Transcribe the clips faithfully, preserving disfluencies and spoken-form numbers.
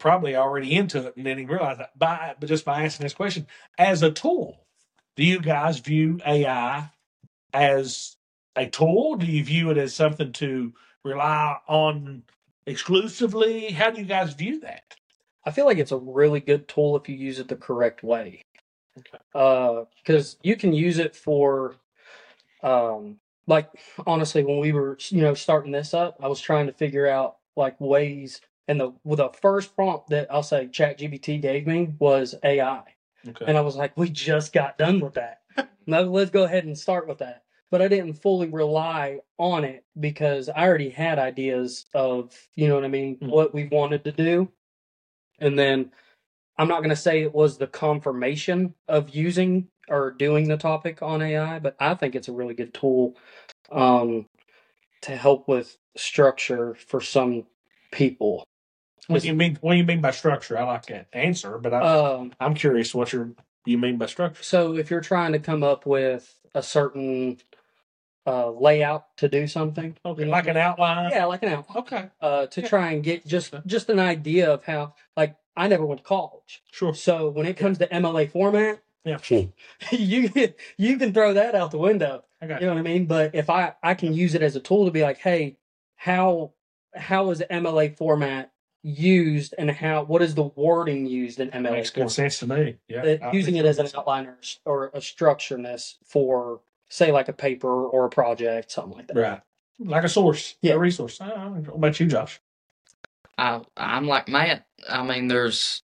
probably already into it and didn't even realize that by but just by asking this question as a tool. Do you guys view A I as a tool? Do you view it as something to rely on exclusively? How do you guys view that? I feel like it's a really good tool if you use it the correct way. Okay. Uh, because you can use it for, um, like honestly, when we were you know starting this up, I was trying to figure out like ways, and the well, the first prompt that I'll say ChatGPT gave me was A I, Okay. and I was like, we just got done with that. Now let's go ahead and start with that. But I didn't fully rely on it because I already had ideas of, you know what I mean, Mhm. what we wanted to do. And then I'm not going to say it was the confirmation of using or doing the topic on A I, but I think it's a really good tool um, to help with structure for some people. What do you mean? What do you mean by structure? I like that answer, but I, Um, I'm curious what you're, you mean by structure. so if you're trying to come up with a certain uh, layout to do something, Okay, like an outline. yeah, like an outline. Okay. Uh, to Yeah. try and get just just an idea of how, like, I never went to college, Sure. so when it comes to M L A format, Yeah. you can- you can throw that out the window. I got You know what I mean? But if I I can use it as a tool to be like, hey, how how is M L A format used, and how what is the wording used in M L A Makes good format? sense to me. Yeah. Uh, I using think it as an so. outliner or a structureness for, say, like a paper or a project, something like that. Right. Like a source. Yeah. A resource. I don't know. What about you, Josh? I I'm like Matt. I mean, there's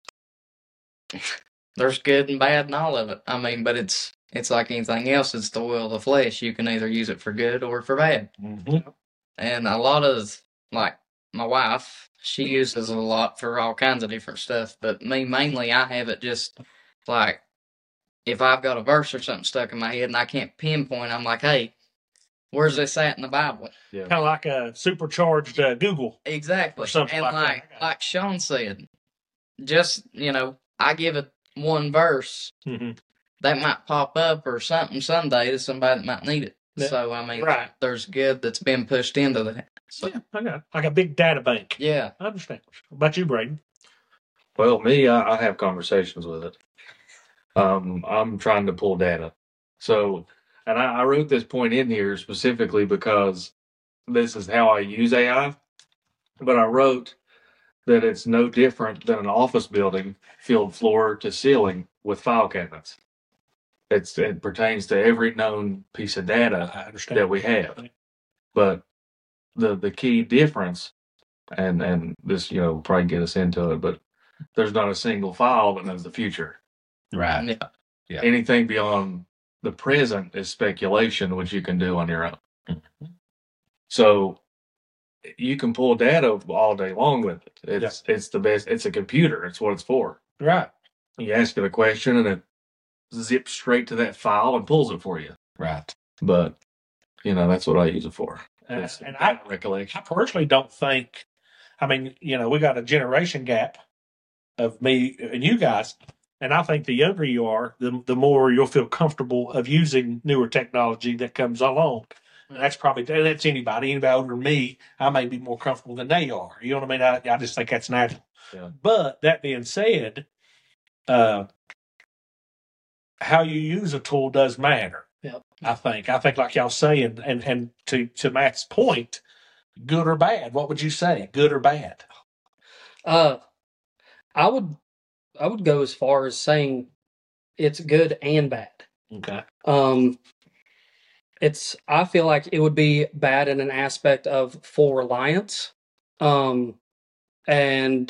there's good and bad in all of it. I mean, but it's it's like anything else. It's the will of the flesh. You can either use it for good or for bad. Mm-hmm. And a lot of like my wife, she uses it a lot for all kinds of different stuff. But me mainly, I have it just like if I've got a verse or something stuck in my head and I can't pinpoint, I'm like, hey, where's this at in the Bible? Yeah. Kind of like a supercharged uh, Google. Exactly. Or something and like like that. like Sean said, just you know, I give it one verse Mm-hmm. that might pop up or something someday to somebody that might need it. Yeah. So I mean, Right. there's good that's been pushed into that. So Yeah, I got it. Like a big data bank. yeah, I understand. What about you, Braden? Well, me, I, I have conversations with it. Um, I'm trying to pull data. So, and I, I wrote this point in here specifically because this is how I use A I. But I wrote that it's no different than an office building filled floor to ceiling with file cabinets. It's it pertains to every known piece of data I understand. that we have. But the the key difference, and and this you know will probably get us into it, but there's not a single file that knows the future. Right. yeah, Yeah. Anything beyond the present is speculation, which you can do on your own. Mm-hmm. So you can pull data all day long with it. It's it's the best. It's a computer. It's what it's for. Right. You ask it a question and it zips straight to that file and pulls it for you. Right. But you know that's what I use it for. Uh, It's and I, recollection. I personally don't think. I mean, you know, we got a generation gap of me and you guys, and I think the younger you are, the the more you'll feel comfortable of using newer technology that comes along. And that's probably that's anybody. Anybody older than me, I may be more comfortable than they are. You know what I mean? I, I just think that's natural. Yeah. But that being said, uh, how you use a tool does matter. Yep. I think. I think, like y'all saying, and and to to Matt's point, good or bad. What would you say? Good or bad? Uh, I would I would go as far as saying it's good and bad. Okay. Um, it's I feel like it would be bad in an aspect of full reliance, um, and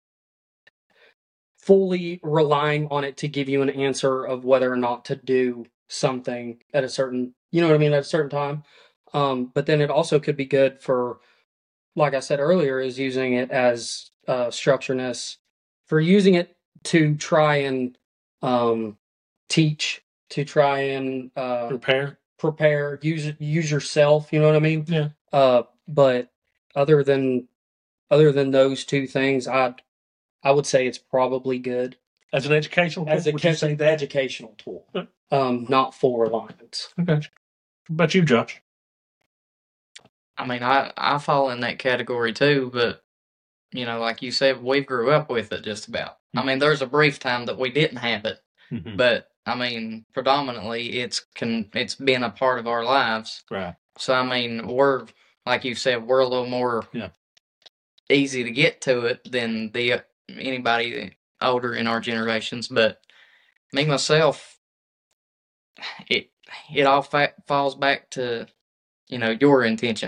fully relying on it to give you an answer of whether or not to do something at a certain, you know what I mean, at a certain time. Um, but then it also could be good for, like I said earlier, is using it as uh, structureness, for using it to try and um, teach, to try and uh, Prepare. prepare, use use yourself. You know what I mean? Yeah. Uh, but other than other than those two things, I'd I would say it's probably good As an educational as tool, a would you say that? educational tool, um, not full reliance. Okay. What about you, Josh? I mean, I I fall in that category too, but you know, like you said, we grew up with it just about. I mean, there's a brief time that we didn't have it, Mhm. but I mean, predominantly it's can it's been a part of our lives. Right. So I mean, we're like you said, we're a little more Yeah. easy to get to it than the anybody older in our generations. But me myself, it it all fa- falls back to you know your intention.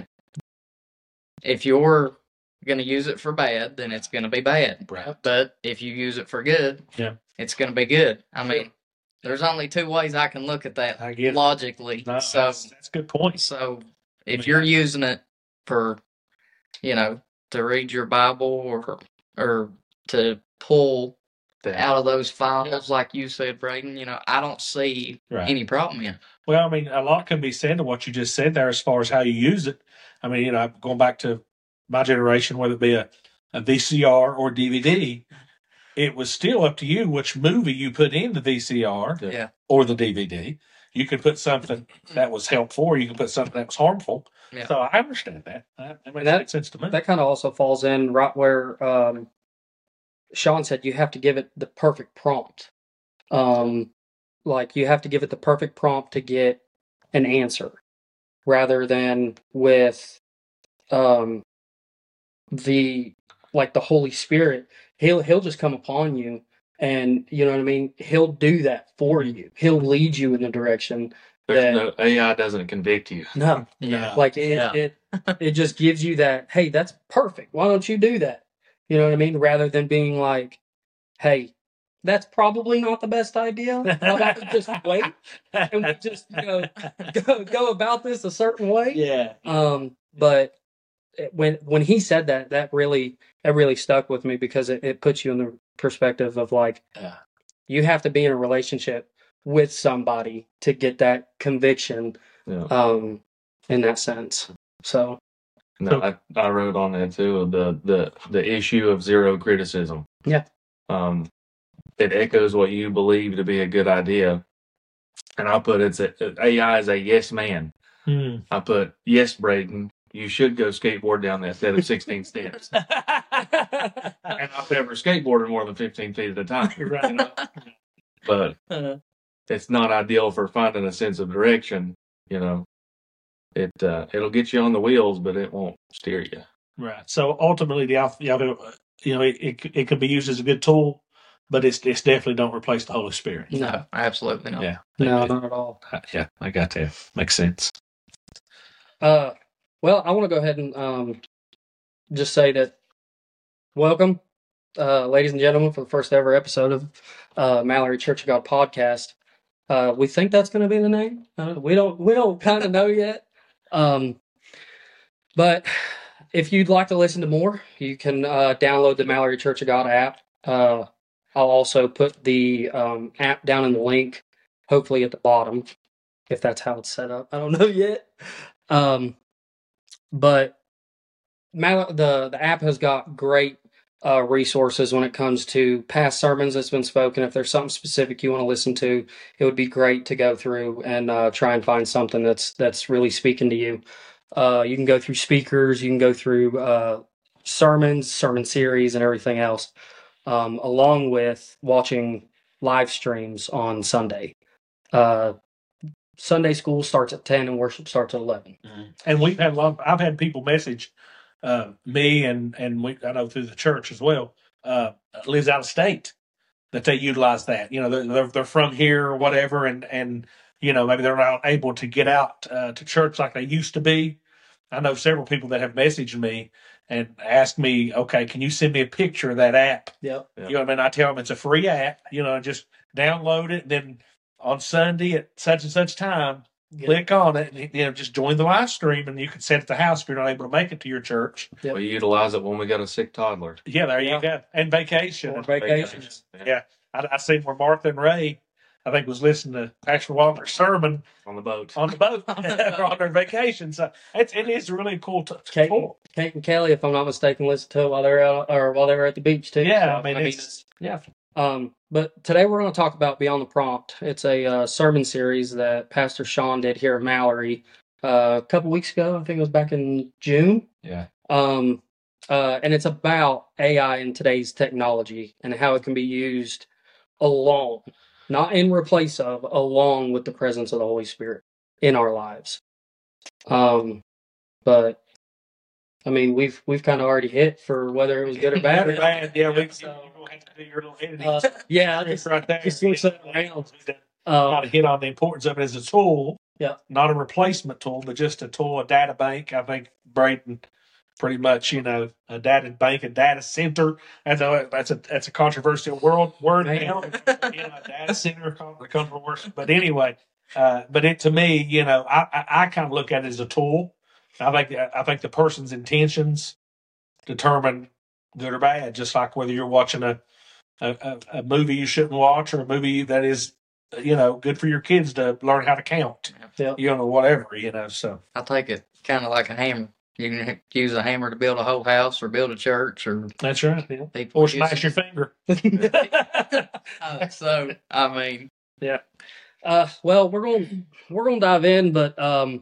If you're going to use it for bad, then it's going to be bad. Right. But if you use it for good, Yeah. it's going to be good. I mean, there's only two ways I can look at that I get it. logically. No, so, that's, that's a good point. so if mean, you're using it for, you know, to read your Bible or or to pull out of those files, like you said, Braden, you know, I don't see Right. any problem in it. Well, I mean, a lot can be said to what you just said there as far as how you use it. I mean, you know, going back to my generation, whether it be a, a V C R or D V D, it was still up to you which movie you put in the V C R Yeah. or the D V D. You could put something that was helpful, or you could put something that was harmful. Yeah. So I understand that. That, that makes that, sense to me. That kind of also falls in right where um, Sean said you have to give it the perfect prompt. Um, like you have to give it the perfect prompt to get an answer, rather than with um, the like the Holy Spirit. He'll he'll just come upon you, and you know what I mean. He'll do that for you. He'll lead you in the direction. There's that, no A I doesn't convict you. No, Yeah. like it, Yeah. it, it just gives you that. Hey, that's perfect. Why don't you do that? You know what I mean? Rather than being like, hey, that's probably not the best idea. How about we just wait and we just you know go, go about this a certain way? Yeah. Um, but it- when when he said that, that really that really stuck with me because it, it puts you in the perspective of like Yeah. you have to be in a relationship with somebody to get that conviction. Yeah. Um, in that sense. So No, I, I wrote on that too of the, the the issue of zero criticism. Yeah. Um, it echoes what you believe to be a good idea, and I put it's a, A I is a yes man. Hmm. I put yes, Braden, you should go skateboard down that set of sixteen steps. And I've never skateboarded more than fifteen feet at a time. Right. You know? But it's not ideal for finding a sense of direction. You know, it uh, it'll get you on the wheels, but it won't steer you. Right. So ultimately, the alpha, the alpha, you know, it, it it can be used as a good tool, but it's it's definitely don't replace the Holy Spirit. No, absolutely not. Yeah. no, It- not at all. it- yeah, I got that. Makes sense. Uh, well, I want to go ahead and um, just say that welcome, uh, ladies and gentlemen, for the first ever episode of uh, Mallory Church of God podcast. Uh, we think that's going to be the name. Uh, we don't. We don't kind of know yet. Um, but if you'd like to listen to more, you can uh, download the Mallory Church of God app. Uh, I'll also put the um, app down in the link, hopefully at the bottom, if that's how it's set up. I don't know yet. Um, but Mal- the the app has got great uh, resources when it comes to past sermons that's been spoken. If there's something specific you want to listen to, it would be great to go through and uh, try and find something that's that's really speaking to you. Uh, you can go through speakers, you can go through uh, sermons, sermon series, and everything else, um, along with watching live streams on Sunday. Uh, Sunday school starts at ten and worship starts at eleven. And we've had a lot. Of, I've had people message uh, me, and and we I know through the church as well. Uh, lives out of state that they utilize that. You know, they're they're, they're from here or whatever, and and you know maybe they're not able to get out uh, to church like they used to be. I know several people that have messaged me and asked me, okay, can you send me a picture of that app? Yep. You know what I mean? I tell them it's a free app. You know, just download it. And then on Sunday at such and such time, click on it, and you know, just join the live stream, and you can sit at the house if you're not able to make it to your church. Yep. We utilize it when we got a sick toddler. Yeah, there Yeah. you go. And vacation. Or vacations. Yeah. I, I seen where Martha and Ray, I think, was listening to Pastor Walker's sermon On the boat. on the boat on their vacation. So it's it is really cool to, Kate, tool. Kate and Kelly, if I'm not mistaken, listened to it while they were out, or while they were at the beach too. Yeah, So, I mean, it's, yeah. Um, but today we're going to talk about Beyond the Prompt. It's a uh, sermon series that Pastor Sean did here at Mallory uh, a couple weeks ago. I think it was back in June. Yeah. Um, uh, and it's about A I in today's technology and how it can be used along, not in replace of, along with the presence of the Holy Spirit in our lives. Um, but I mean, we've we've kind of already hit for whether it was good or bad. Bad or bad, yeah, we So, you're gonna have to do your little editing. uh, yeah, I It's just right there. just switch that around. Got Um, to hit on the importance of it as a tool, Yeah. not a replacement tool, but just a tool, a data bank. I think Braden pretty much, you know, a data bank, a data center. That's a that's a that's a controversial world word Man. now. You know, a data center, controversial. But anyway, uh, but it to me, you know, I I, I kind of look at it as a tool. I think I think the person's intentions determine good or bad, just like whether you're watching a a, a, a movie you shouldn't watch or a movie that is, you know, good for your kids to learn how to count. Yeah. You know, whatever, you know. So I take it kind of like a hammer. You can use a hammer to build a whole house or build a church or that's right. Yeah. people Or use smash your finger. Uh, so I mean, Uh, well, we're going we're going to dive in, but um,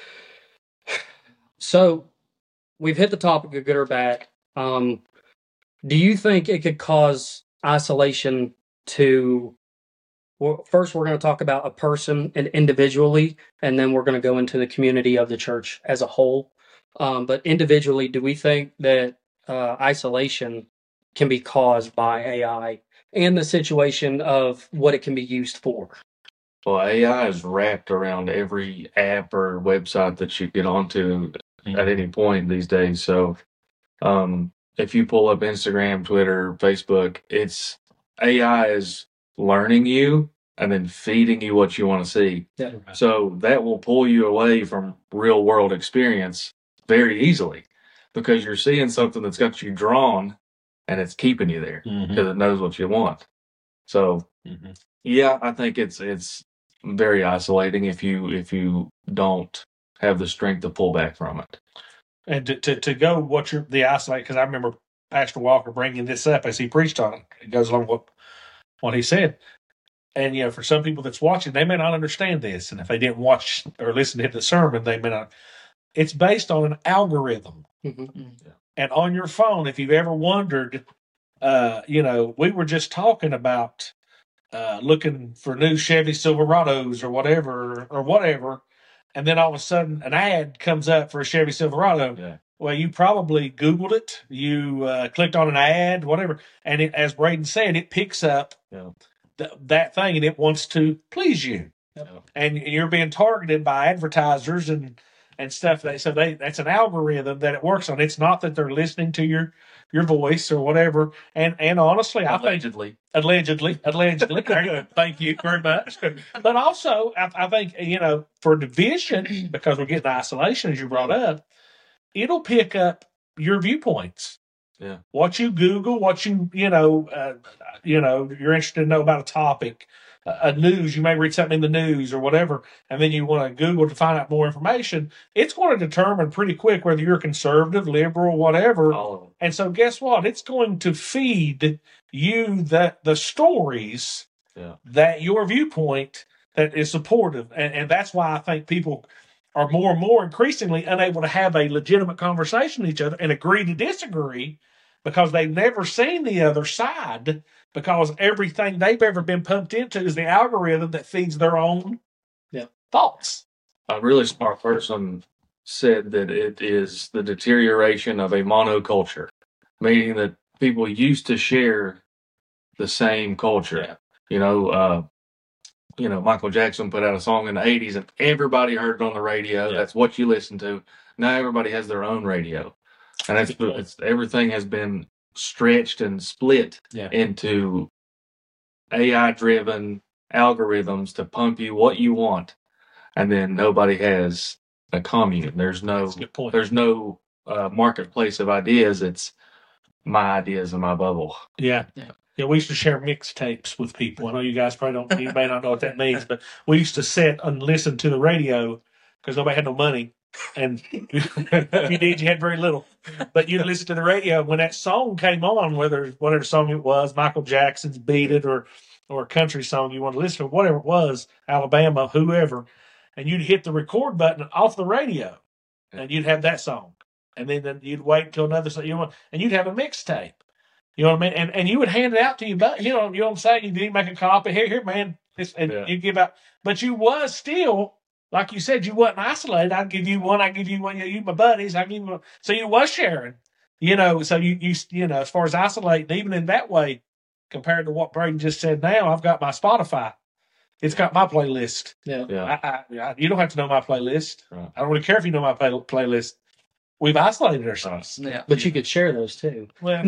so we've hit the topic of good or bad. Um, do you think it could cause isolation to? Well, first, we're going to talk about a person and individually, and then we're going to go into the community of the church as a whole. Um, but individually, do we think that uh, isolation can be caused by A I and the situation of what it can be used for? Well, A I is wrapped around every app or website that you get onto at any point these days. So, um, if you pull up Instagram, Twitter, Facebook, it's A I is learning you and then feeding you what you want to see. Yeah. So that will pull you away from real world experience very easily because you're seeing something that's got you drawn and it's keeping you there because it knows what you want. So, Mhm. yeah, I think it's it's very isolating if you if you don't have the strength to pull back from it. And to, to, to go what you're the isolate, because I remember Pastor Walker bringing this up as he preached on it. It goes along with what, what he said. And, you know, for some people that's watching, they may not understand this. And if they didn't watch or listen to the sermon, they may not. It's based on an algorithm. Mhm. And on your phone, if you've ever wondered, uh, you know, we were just talking about uh, looking for new Chevy Silverados or whatever, or whatever. And then all of a sudden an ad comes up for a Chevy Silverado. Yeah. Well, you probably Googled it. You uh, clicked on an ad, whatever. And it, as Braden said, it picks up Yeah. th- that thing and it wants to please you. Yeah. And you're being targeted by advertisers and, and stuff. That, so they, that's an algorithm that it works on. It's not that they're listening to your, your voice or whatever. And, and honestly, I think Allegedly. Allegedly, allegedly. Thank you very much. But also, I, I think, you know, for division, because we're getting isolation, as you brought up, it'll pick up your viewpoints. Yeah. What you Google, what you, you know, uh, you know, you're interested to know about a topic, a, a news, you may read something in the news or whatever, and then you want to Google to find out more information. It's going to determine pretty quick whether you're conservative, liberal, whatever. All of them. And so guess what? It's going to feed you the, the stories Yeah. that your viewpoint that is supportive. And, and that's why I think people are more and more increasingly unable to have a legitimate conversation with each other and agree to disagree because they've never seen the other side because everything they've ever been pumped into is the algorithm that feeds their own Yeah. thoughts. A really smart person said that it is the deterioration of a monoculture, meaning that people used to share the same culture. Yeah. You know, uh, you know, Michael Jackson put out a song in the eighties and everybody heard it on the radio. Yeah. That's what you listen to. Now everybody has their own radio. And that's it's, everything has been stretched and split Yeah. into A I driven algorithms to pump you what you want. And then nobody has a commune. There's no That's a good point. there's no uh, marketplace of ideas. It's my ideas in my bubble. Yeah. Yeah. Yeah, we used to share mixtapes with people. I know you guys probably don't, you may not know what that means, but we used to sit and listen to the radio because nobody had no money. And if you did, you had very little. But you'd listen to the radio when that song came on, whether whatever song it was, Michael Jackson's Beat It or or a country song you want to listen to, whatever it was, Alabama, whoever, and you'd hit the record button off the radio and you'd have that song. and then, then you'd wait till another, you know, and you'd have a mixtape. You know what I mean? And and you would hand it out to you, but you know, you know what I'm saying? You didn't make a copy. Here, here, man. This, and Yeah. you give out, but you was still, like you said, you wasn't isolated. I'd give you one. I give you one. You, you my buddies. I give you one. So you was sharing. You know, so you you you know, as far as isolating, even in that way, compared to what Braden just said, now I've got my Spotify. It's got my playlist. Yeah. Yeah. I, I, I, you don't have to know my playlist. Right. I don't really care if you know my play, playlist. We've isolated ourselves. Yeah. But you could share those too. Well,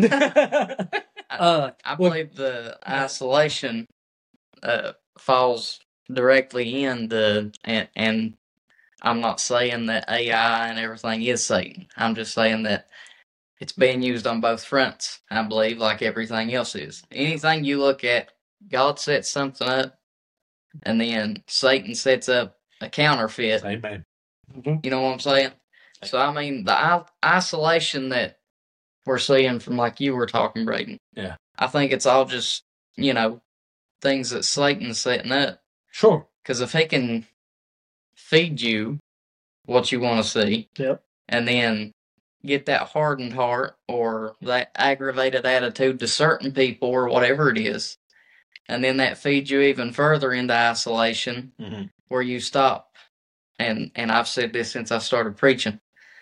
Uh, I believe the isolation uh, falls directly in the and, and I'm not saying that A I and everything is Satan. I'm just saying that it's being used on both fronts. I believe, like everything else is. Anything you look at, God sets something up, and then Satan sets up a counterfeit. amen. You know what I'm saying? So I mean, the i- isolation that we're seeing from, like you were talking, Braden. Yeah. I think it's all just, you know, things that Satan's setting up. Sure. Because if he can feed you what you want to see, Yep. and then get that hardened heart or that aggravated attitude to certain people or whatever it is, and then that feeds you even further into isolation, Mhm. where you stop. And and I've said this since I started preaching,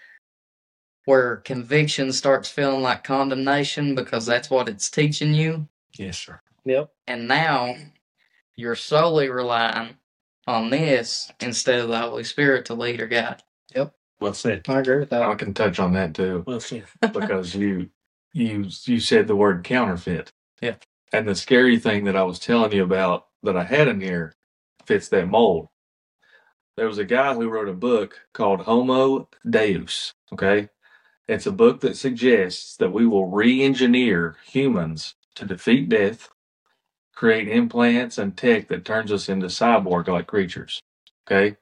where conviction starts feeling like condemnation because that's what it's teaching you. Yes, sir. Yep. And now you're solely relying on this instead of the Holy Spirit to lead or guide. Well said. I agree with that. I can touch on that too Well said. because you you you said the word counterfeit. Yeah. And the scary thing that I was telling you about that I had in here fits that mold. There was a guy who wrote a book called Homo Deus. Okay. It's a book that suggests that we will re-engineer humans to defeat death, create implants and tech that turns us into cyborg-like creatures. Okay.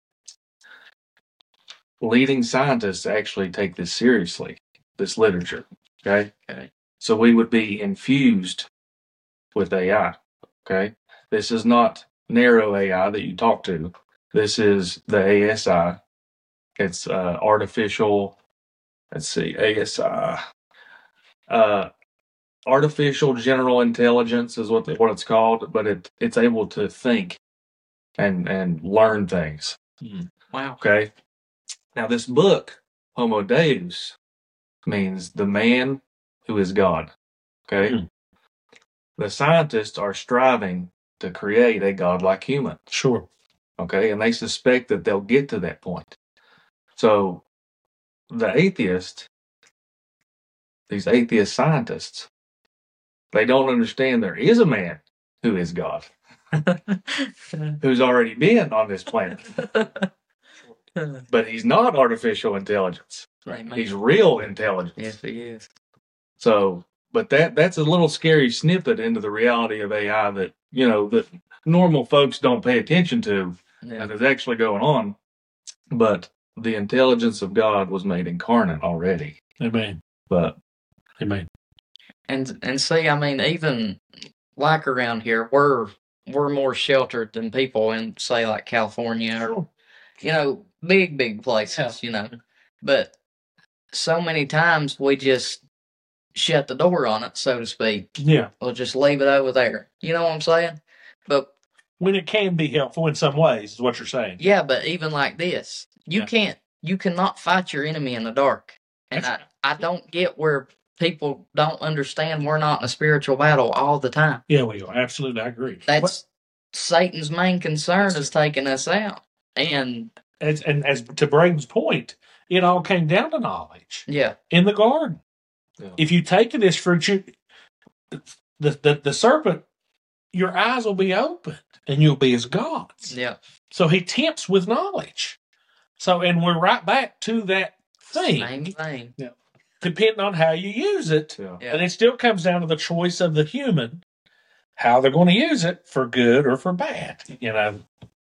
Leading scientists actually take this seriously, this literature. Okay. Okay. So we would be infused with A I. Okay. This is not narrow A I that you talk to. This is the A S I. It's uh, artificial, let's see, A S I. Uh, artificial general intelligence is what the, what it's called, but it it's able to think and and learn things. Wow. Okay. Now this book, Homo Deus, means the man who is God. Okay. Hmm. The scientists are striving to create a godlike human. Sure. Okay, and they suspect that they'll get to that point. So the atheist, these atheist scientists, they don't understand there is a man who is God, who's already been on this planet. But he's not artificial intelligence. Amen. He's real intelligence. Yes, he is. So, but that that's a little scary snippet into the reality of A I that, you know, that normal folks don't pay attention to Yeah. that is actually going on. But the intelligence of God was made incarnate already. Amen. But Amen. And and see, I mean, even like around here, we're we're more sheltered than people in, say, like California or Sure. you know, big big places. You know, but so many times we just shut the door on it, so to speak. Yeah. Or just leave it over there. You know what I'm saying? But When it can be helpful in some ways, is what you're saying. yeah, but even like this, you Yeah. can't, you cannot fight your enemy in the dark. And I, I don't get where people don't understand we're not in a spiritual battle all the time. Yeah, we are. Absolutely. I agree. That's Satan's main concern is taking us out. And As, and as to Braden's point, it all came down to knowledge yeah, in the garden. Yeah. If you take of this fruit, you, the, the, the serpent, your eyes will be opened and you'll be as gods. yeah, So he tempts with knowledge. So, and we're right back to that thing, same thing. depending on how you use it. yeah. Yeah. And it still comes down to the choice of the human, how they're going to use it for good or for bad, you know.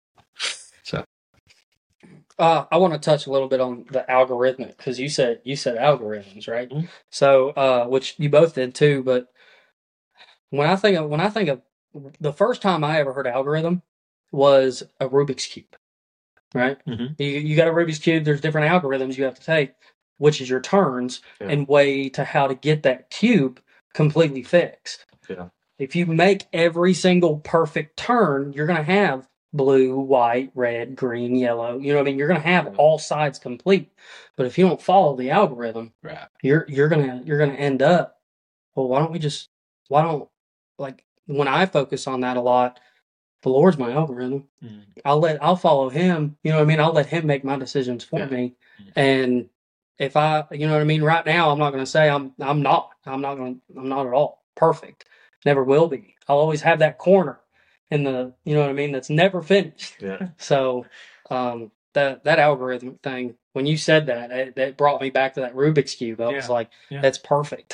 Uh, I want to touch a little bit on the algorithmic because you said you said algorithms, right? Mhm. So, uh, which you both did too. But when I think of when I think of the first time I ever heard algorithm was a Rubik's cube, right? Mhm. You you got a Rubik's cube. There's different algorithms you have to take. which is your turns, Yeah. and way to how to get that cube completely fixed. Yeah. If you make every single perfect turn, you're going to have blue, white, red, green, yellow. You know what I mean? You're going to have all sides complete. But if you don't follow the algorithm, Right. you're you're gonna you're gonna end up. Well, why don't we just? Why don't like when I focus on that a lot? The Lord's my algorithm. Mm. I'll let I'll follow him. You know what I mean? I'll let him make my decisions for Yeah. me. Mm. And if I, you know what I mean, right now I'm not going to say I'm I'm not. I'm not going. to I'm not at all perfect. Never will be. I'll always have that corner in the, you know what I mean, that's never finished. Yeah. So um, that that algorithm thing, when you said that, it, that brought me back to that Rubik's cube. I was Yeah. like, Yeah. that's perfect.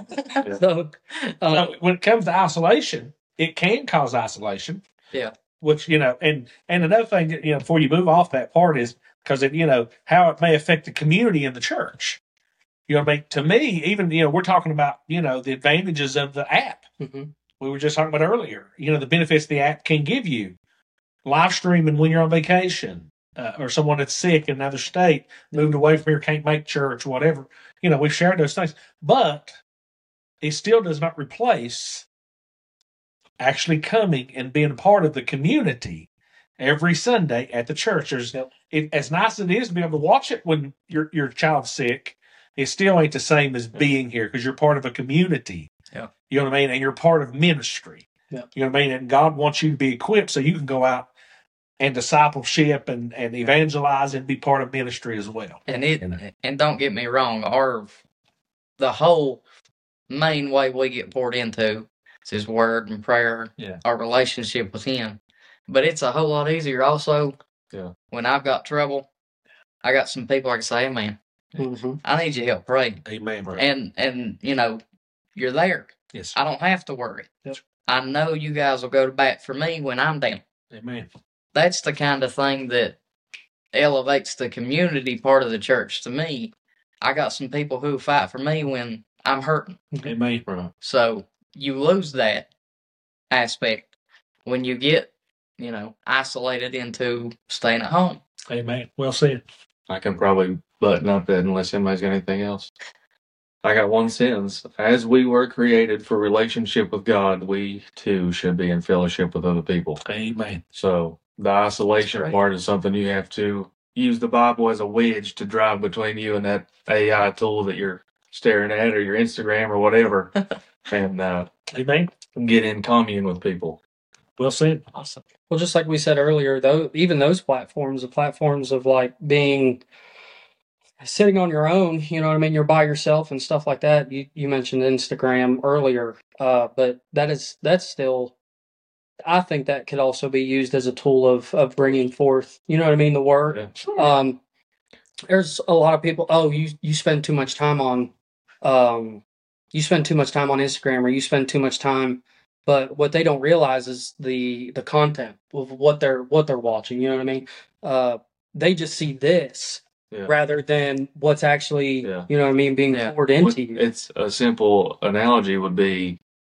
So uh, So when it comes to isolation, it can cause isolation. Yeah. Which, you know, and and another thing, you know, before you move off that part is because it, you know, how it may affect the community in the church. You know what I mean? To me, even, you know, we're talking about, you know, the advantages of the app. mhm. We were just talking about earlier. You know, the benefits the app can give you. Live streaming when you're on vacation, uh, or someone that's sick in another state, moved away from here, can't make church, whatever. You know, we've shared those things. But it still does not replace actually coming and being a part of the community every Sunday at the church. There's Yep. it, as nice as it is to be able to watch it when your your child's sick, it still ain't the same as being here because you're part of a community. Yeah. You know what I mean? And you're part of ministry. Yep. You know what I mean? And God wants you to be equipped so you can go out and discipleship and, and evangelize and be part of ministry as well. And it You know? and don't get me wrong, our the whole main way we get poured into is His Word and prayer, Yeah. our relationship with Him. But it's a whole lot easier also. Yeah. When I've got trouble, I got some people I can say, hey, man, Mhm. I need your help pray. Amen, bro. And and you know, you're there. Yes. I don't have to worry. Yep. I know you guys will go to bat for me when I'm down. Amen. That's the kind of thing that elevates the community part of the church to me. I got some people who fight for me when I'm hurting. Amen. Right. So you lose that aspect when you get, you know, isolated into staying at home. Amen. Well said. I can probably button up that unless anybody's got anything else. I got one sentence. As we were created for relationship with God, we too should be in fellowship with other people. Amen. So the isolation That's great. part is something you have to use the Bible as a wedge to drive between you and that A I tool that you're staring at or your Instagram or whatever, and uh, Amen. get in commune with people. Well said. Awesome. Well, just like we said earlier, though, even those platforms, the platforms of like being sitting on your own, you know what I mean? You're by yourself and stuff like that. You you mentioned Instagram earlier, uh, but that is that's still. I think that could also be used as a tool of of bringing forth, you know what I mean, the word. Yeah. Um, there's a lot of people. Oh, you you spend too much time on, um, you spend too much time on Instagram, or you spend too much time. But what they don't realize is the the content of what they're what they're watching. You know what I mean? Uh, they just see this Yeah. rather than what's actually, Yeah. you know what I mean, being Yeah. poured into you. It's a simple analogy would be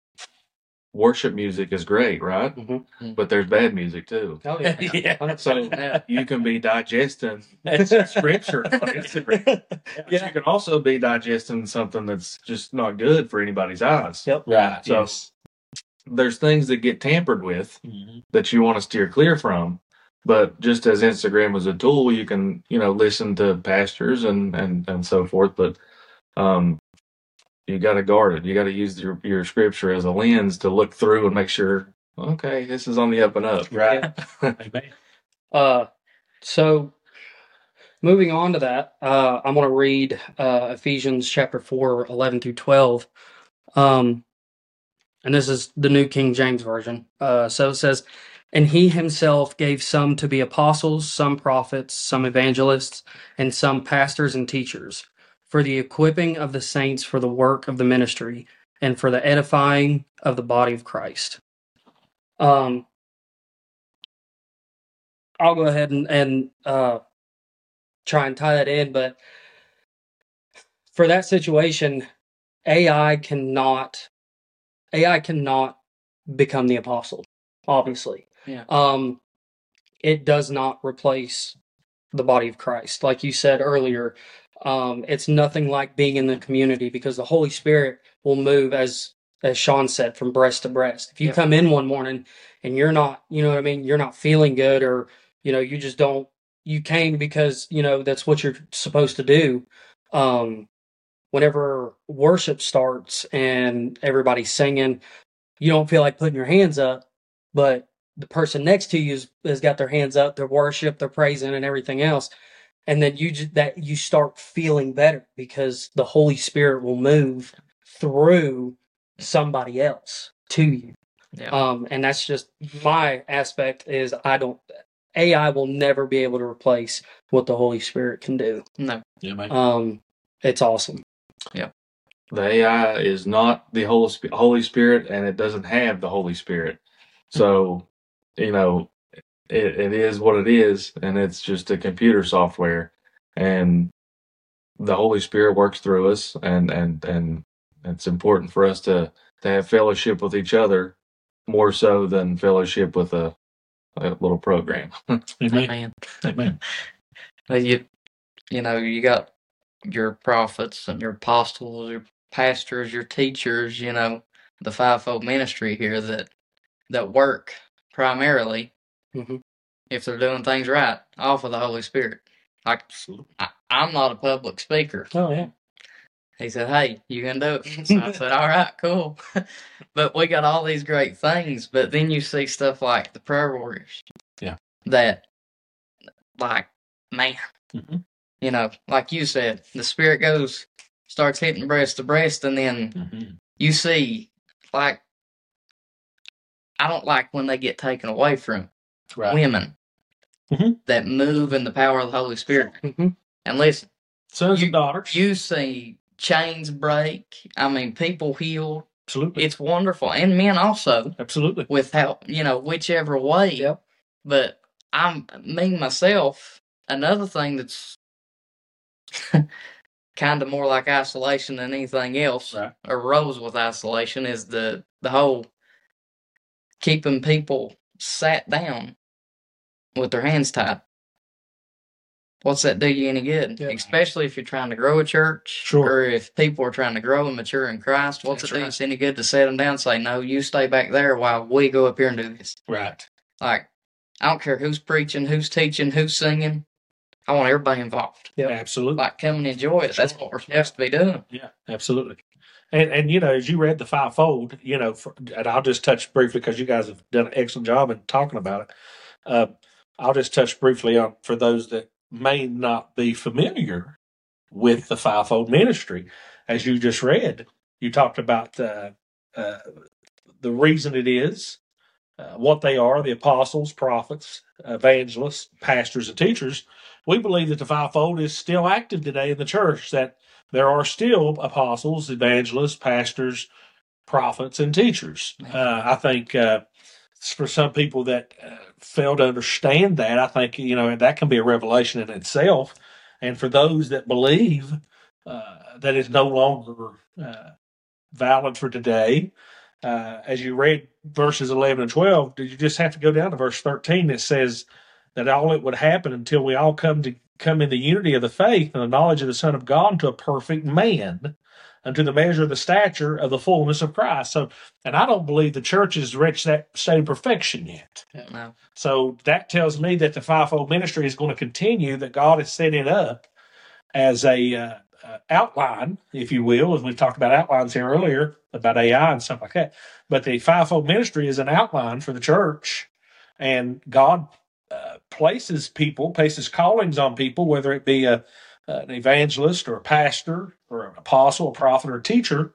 worship music is great, right? Mhm. But there's bad music too. Oh yeah, Yeah. one hundred So percent. Yeah. you can be digesting That's scripture on Instagram. but you can also be digesting something that's just not good for anybody's eyes. Yep. Right. So- Yes. There's things that get tampered with Mhm. that you want to steer clear from. But just as Instagram is a tool, you can, you know, listen to pastors and, and, and so forth. But um, you got to guard it. You got to use your, your scripture as a lens to look through and make sure, okay, this is on the up and up. Right. Amen. Uh, so moving on to that, uh, I'm going to read uh, Ephesians chapter four, eleven through twelve. Um, and this is the New King James Version. Uh, so it says, and he himself gave some to be apostles, some prophets, some evangelists, and some pastors and teachers, for the equipping of the saints for the work of the ministry, and for the edifying of the body of Christ. Um, I'll go ahead and, and uh, try and tie that in, but for that situation, A I cannot A I cannot become the apostle, obviously. Yeah. Um, it does not replace the body of Christ. Like you said earlier, Um, it's nothing like being in the community because the Holy Spirit will move as as Sean said from breast to breast. If you Yep. come in one morning and you're not, you know what I mean, you're not feeling good, or you know, you just don't. You came because you know that's what you're supposed to do. Um, whenever worship starts and everybody's singing, you don't feel like putting your hands up, but the person next to you is, has got their hands up, they're worship, they're praising, and everything else. And then you just, that you start feeling better because the Holy Spirit will move through somebody else to you. Yeah. Um, and that's just my aspect is I don't A I will never be able to replace what the Holy Spirit can do. No. Yeah, man. Um, it's awesome. The A I is not the Holy Sp- Holy Spirit, and it doesn't have the Holy Spirit. So, you know, it, it is what it is, and it's just a computer software. And the Holy Spirit works through us, and and and it's important for us to to have fellowship with each other more so than fellowship with a, a little program. Amen. Man. Amen. Well, you, you know, you got your prophets and your apostles, your pastors, your teachers, you know, the fivefold ministry here that that work primarily, hmm if they're doing things right, off of the Holy Spirit. Like, Absolutely. I, I'm not a public speaker. Oh yeah. He said, "Hey, you can do it." So I said, "All right, cool." But we got all these great things, but then you see stuff like the prayer warriors. Yeah. That, like, man, Mhm. you know, like you said, the Spirit goes, starts hitting breast to breast, and then Mhm. you see, like, I don't like when they get taken away from Right. women Mhm. that move in the power of the Holy Spirit. hmm And listen, Sons You- and daughters. you see chains break. I mean, people heal. Absolutely. It's wonderful, and men also. Absolutely. With how, you know, whichever way. Yep. But I'm me myself. Another thing that's kind of more like isolation than anything else, Right. arose with isolation, is the the whole keeping people sat down with their hands tied. What's that do you any good? Yeah. Especially if you're trying to grow a church, Sure. or if people are trying to grow and mature in Christ. What's That's it do right. us any good to set them down and say, "No, you stay back there while we go up here and do this"? Right. Like, I don't care who's preaching, who's teaching, who's singing. I want everybody involved. Yep. Absolutely. Like, come and enjoy it. That's what we're supposed to be doing. Yeah, absolutely. And and you know, as you read the fivefold, you know, for, and I'll just touch briefly because you guys have done an excellent job in talking about it. Uh, I'll just touch briefly on for those that may not be familiar with the fivefold ministry. As you just read, you talked about uh, uh, the reason it is, uh, what they are: the apostles, prophets, evangelists, pastors, and teachers. We believe that the fivefold is still active today in the church. That there are still apostles, evangelists, pastors, prophets, and teachers. Uh, I think uh, for some people that uh, fail to understand that, I think you know that can be a revelation in itself. And for those that believe uh, that it's no longer uh, valid for today, uh, as you read verses eleven and twelve, did you just have to go down to verse thirteen that says that all it would happen until we all come to come in the unity of the faith and the knowledge of the Son of God to a perfect man, unto the measure of the stature of the fullness of Christ. So, and I don't believe the church has reached that state of perfection yet. No. So that tells me that the fivefold ministry is going to continue, that God has set it up as a uh, uh, outline, if you will, as we've talked about outlines here earlier about A I and stuff like that. But the fivefold ministry is an outline for the church, and God uh, places people, places callings on people, whether it be a an evangelist or a pastor or an apostle, a prophet, or a teacher,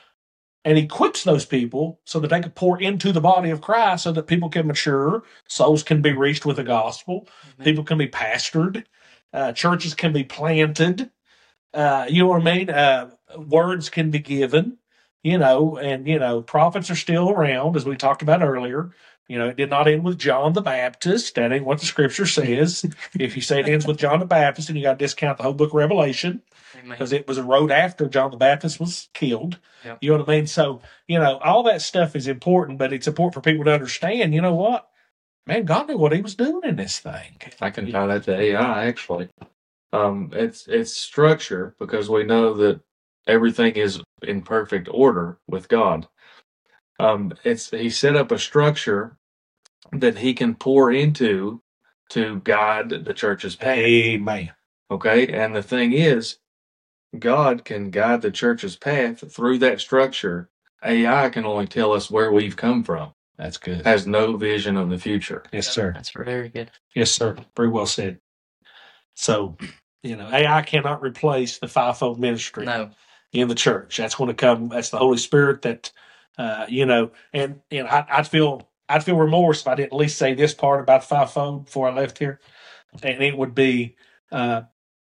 and equips those people so that they can pour into the body of Christ so that people can mature, souls can be reached with the gospel, Amen. people can be pastored, uh, churches can be planted, uh, you know what I mean? Uh, words can be given, you know, and, you know, prophets are still around, as we talked about earlier. You know, it did not end with John the Baptist. That ain't what the scripture says. If you say it ends with John the Baptist, then you got to discount the whole book of Revelation, Amen. because it was wrote after John the Baptist was killed. Yep. You know what I mean? So, you know, all that stuff is important, but it's important for people to understand, you know what? Man, God knew what he was doing in this thing. I can tie that to A I, actually. Um, it's it's structure because we know that everything is in perfect order with God. Um, it's he set up a structure that he can pour into to guide the church's path. Amen. Okay, and the thing is, God can guide the church's path through that structure. A I can only tell us where we've come from. That's good. Has no vision of the future. Yes, sir. That's very good. Yes, sir. Very well said. So, you know, A I cannot replace the fivefold ministry No. in the church. That's going to come. That's the Holy Spirit that, uh, you know, and and I, I'd feel I'd feel remorse if I didn't at least say this part about the fivefold before I left here, and it would be, uh,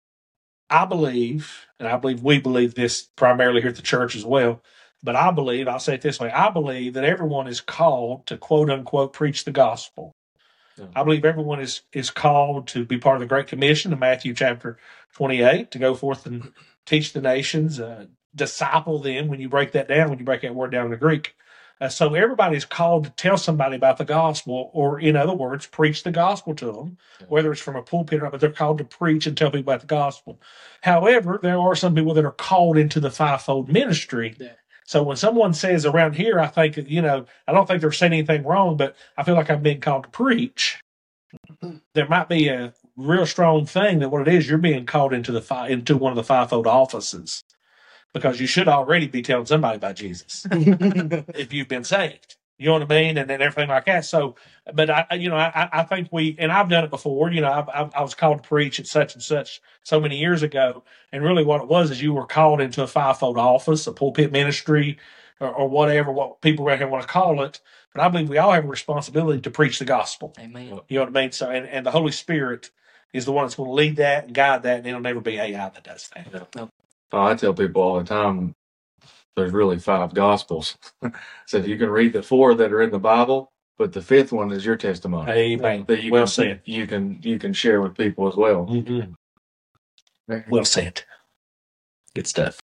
I believe, and I believe we believe this primarily here at the church as well. But I believe, I'll say it this way: I believe that everyone is called to quote unquote preach the gospel. I believe everyone is is called to be part of the Great Commission in Matthew chapter twenty-eight, to go forth and teach the nations, uh, disciple them. When you break that down, when you break that word down in the Greek, uh, so everybody's called to tell somebody about the gospel, or in other words, preach the gospel to them, whether it's from a pulpit or not. But they're called to preach and tell people about the gospel. However, there are some people that are called into the fivefold ministry. Yeah. So when someone says around here, I think, you know, I don't think they're saying anything wrong, but I feel like I'm being called to preach. There might be a real strong thing that what it is, you're being called into the fi- into one of the fivefold offices, because you should already be telling somebody about Jesus if you've been saved. You know what I mean? And then everything like that. So, but I, you know, I, I think we, and I've done it before. You know, I, I, I was called to preach at such and such so many years ago, and really what it was is you were called into a fivefold office, a pulpit ministry, or, or whatever what people around here want to call it. But I believe we all have a responsibility to preach the gospel. Amen. You know what I mean? So, and, and the Holy Spirit is the one that's going to lead that and guide that, and it'll never be A I that does that. Yeah. No. Oh, I tell people all the time, there's really five gospels. So if you can read the four that are in the Bible, but the fifth one is your testimony. Amen. That you Well can, said. You can you can share with people as well. Mm-hmm. Very Well said. Good stuff.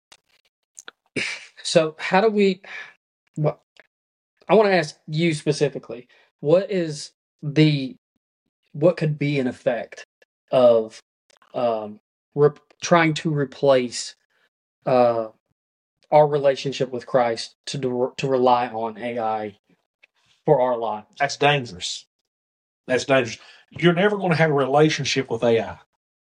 So how do we? What I want to ask you specifically: what is the what could be an effect of um, rep- trying to replace uh, our relationship with Christ to do, to rely on A I for our lives? That's dangerous. That's dangerous. You're never going to have a relationship with A I.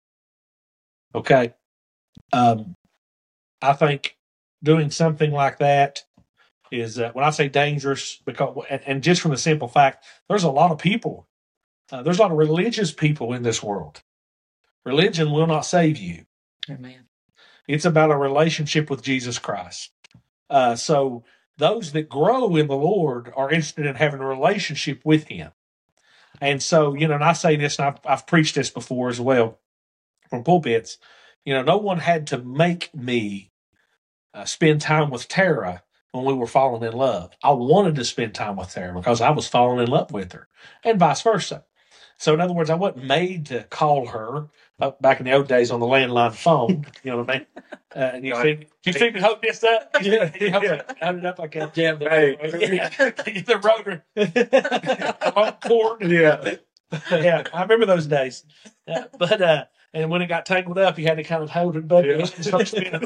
Okay. Um, I think doing something like that is, uh, when I say dangerous, because, and, and just from the simple fact, there's a lot of people, uh, there's a lot of religious people in this world. Religion will not save you. Amen. It's about a relationship with Jesus Christ. Uh, so those that grow in the Lord are interested in having a relationship with Him. And so, you know, and I say this, and I've, I've preached this before as well from pulpits. You know, no one had to make me uh, spend time with Tara when we were falling in love. I wanted to spend time with Tara because I was falling in love with her, and vice versa. So, in other words, I wasn't made to call her uh, back in the old days on the landline phone. You know what I mean? Uh, and you see, you see me hold this up? Yeah, you hold, it, hold it up like that. Yeah, the, Hey, yeah. The rotor, the long cord. Yeah. Yeah, I remember those days. Uh, but uh, and when it got tangled up, you had to kind of hold it, but Yeah. start spinning.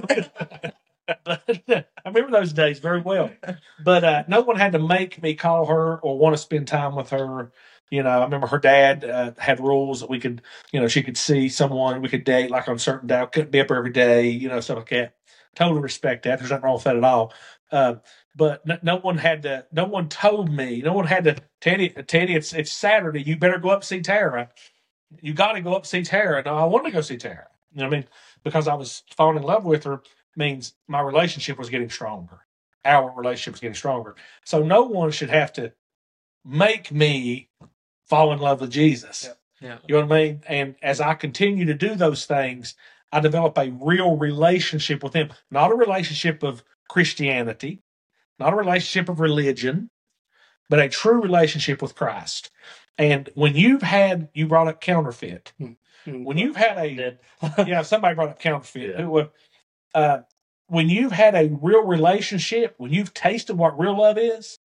But uh, I remember those days very well. But uh, no one had to make me call her or want to spend time with her. You know, I remember her dad uh, had rules that we could, you know, she could see someone we could date like on certain day. I couldn't be up every day, you know, stuff like that. Totally respect that. There's nothing wrong with that at all. Uh, but no, no one had to. No one told me. No one had to. Teddy, Teddy, it's it's Saturday. You better go up and see Tara. You got to go up and see Tara. No, I wanted to go see Tara. You know what I mean? Because I was falling in love with her. Means my relationship was getting stronger. Our relationship was getting stronger. So no one should have to make me fall in love with Jesus. Yeah. Yeah. You know what I mean? And as I continue to do those things, I develop a real relationship with Him. Not a relationship of Christianity, not a relationship of religion, but a true relationship with Christ. And when you've had, you brought up counterfeit. Mm-hmm. When you've had a, Did. yeah, somebody brought up counterfeit. Yeah. Who, uh, when you've had a real relationship, when you've tasted what real love is,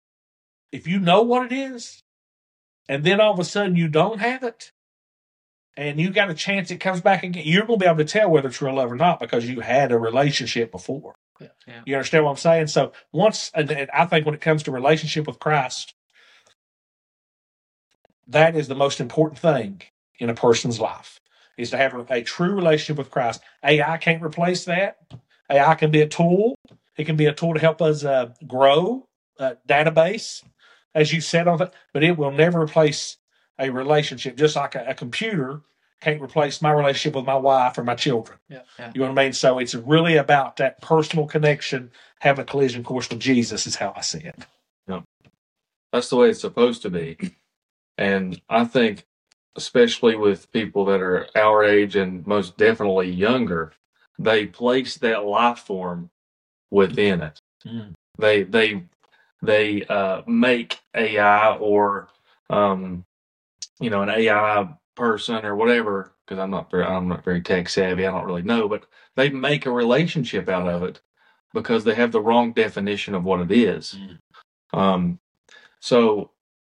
if you know what it is, and then all of a sudden you don't have it, and you got a chance it comes back again, you're going to be able to tell whether it's real love or not because you had a relationship before. Yeah. Yeah. You understand what I'm saying? So once, and and I think when it comes to relationship with Christ, that is the most important thing in a person's life, is to have a, a true relationship with Christ. A I can't replace that. A I can be a tool. It can be a tool to help us uh, grow a database, as you said on that, but it will never replace a relationship. Just like a, a computer can't replace my relationship with my wife or my children. Yeah. Yeah. You know what I mean? So it's really about that personal connection, having a collision course with Jesus is how I see it. That's the way it's supposed to be. And I think, especially with people that are our age and most definitely younger, they place that life form within it. Mm. They they they uh, make A I or um, you know, an A I person or whatever. Because I'm not very I'm not very tech savvy. I don't really know, but they make a relationship out of it because they have the wrong definition of what it is. Mm. Um, so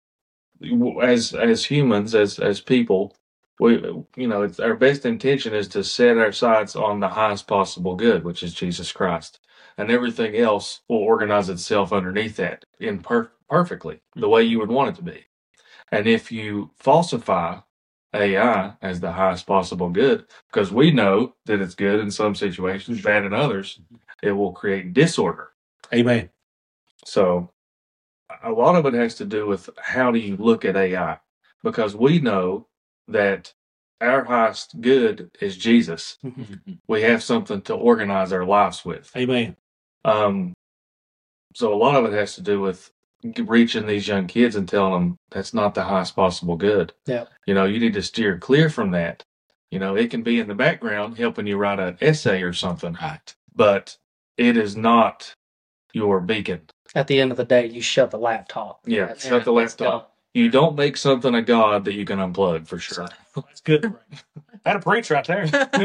as as humans, as as people, we you know, it's our best intention is to set our sights on the highest possible good, which is Jesus Christ, and everything else will organize itself underneath that in per- perfectly the way you would want it to be. And if you falsify A I as the highest possible good, because we know that it's good in some situations, bad in others, it will create disorder. Amen. So a lot of it has to do with how do you look at A I, because we know that our highest good is Jesus. We have something to organize our lives with. Amen. Um, so a lot of it has to do with reaching these young kids and telling them that's not the highest possible good. Yeah. You know, you need to steer clear from that. You know, it can be in the background helping you write an essay or something, Right. but it is not your beacon. At the end of the day, you shut the laptop. Yeah, That's- shut the that's laptop. gone. You don't make something a god that you can unplug for sure. That's good. That a preach right there.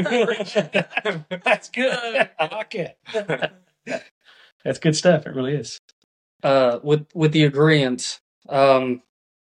That's good. I like it. That's good stuff. It really is. Uh, with with the agreements, um,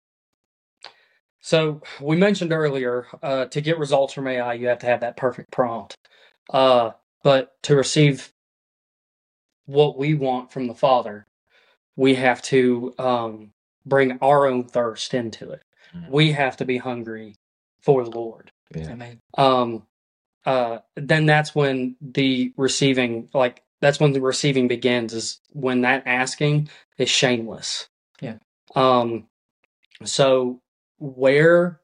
so we mentioned earlier, uh, to get results from A I, you have to have that perfect prompt. Uh, but to receive what we want from the Father, we have to um, bring our own thirst into it. Mm. We have to be hungry for the Lord. Yeah. Amen. Um, uh, then that's when the receiving, like, that's when the receiving begins, is when that asking is shameless. Yeah. Um, so where,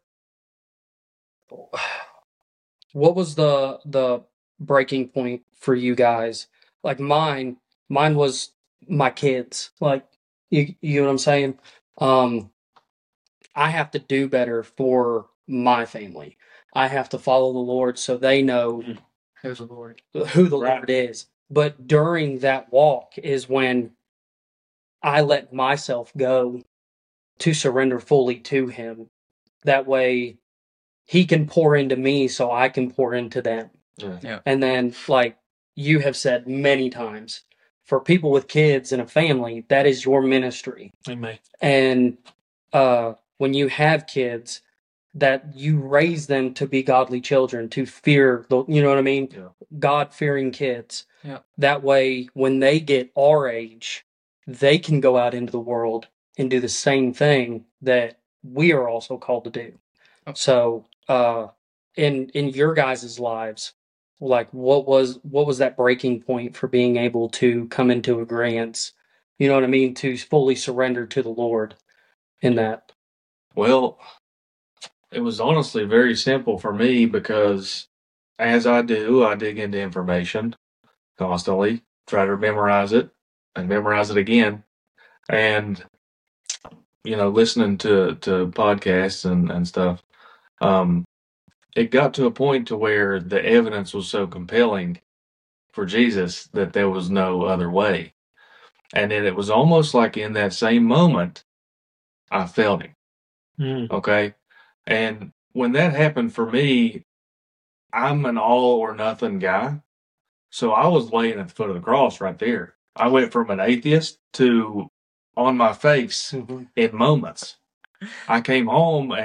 what was the, the breaking point for you guys? Like mine, mine was my kids. Like, you, you know what I'm saying? Um, I have to do better for my family. I have to follow the Lord so they know Who's the Lord? who the Right. Lord is. But during that walk is when I let myself go to surrender fully to Him. That way He can pour into me so I can pour into them. Yeah. Yeah. And then, like you have said many times, for people with kids and a family, that is your ministry. Amen. And uh, when you have kids, that you raise them to be godly children, to fear the, you know what I mean? Yeah. God fearing kids. Yeah. That way, when they get our age, they can go out into the world and do the same thing that we are also called to do. Oh. So, uh, in in your guys' lives, like what was what was that breaking point for being able to come into agreement? You know what I mean? To fully surrender to the Lord in that. Well, it was honestly very simple for me because as I do, I dig into information constantly, try to memorize it and memorize it again. And, you know, listening to, to podcasts and, and stuff, um, it got to a point to where the evidence was so compelling for Jesus that there was no other way. And then it was almost like in that same moment, I felt him. Mm. Okay. And when that happened for me, I'm an all or nothing guy. So I was laying at the foot of the cross right there. I went from an atheist to on my face Mm-hmm. in moments. I came home and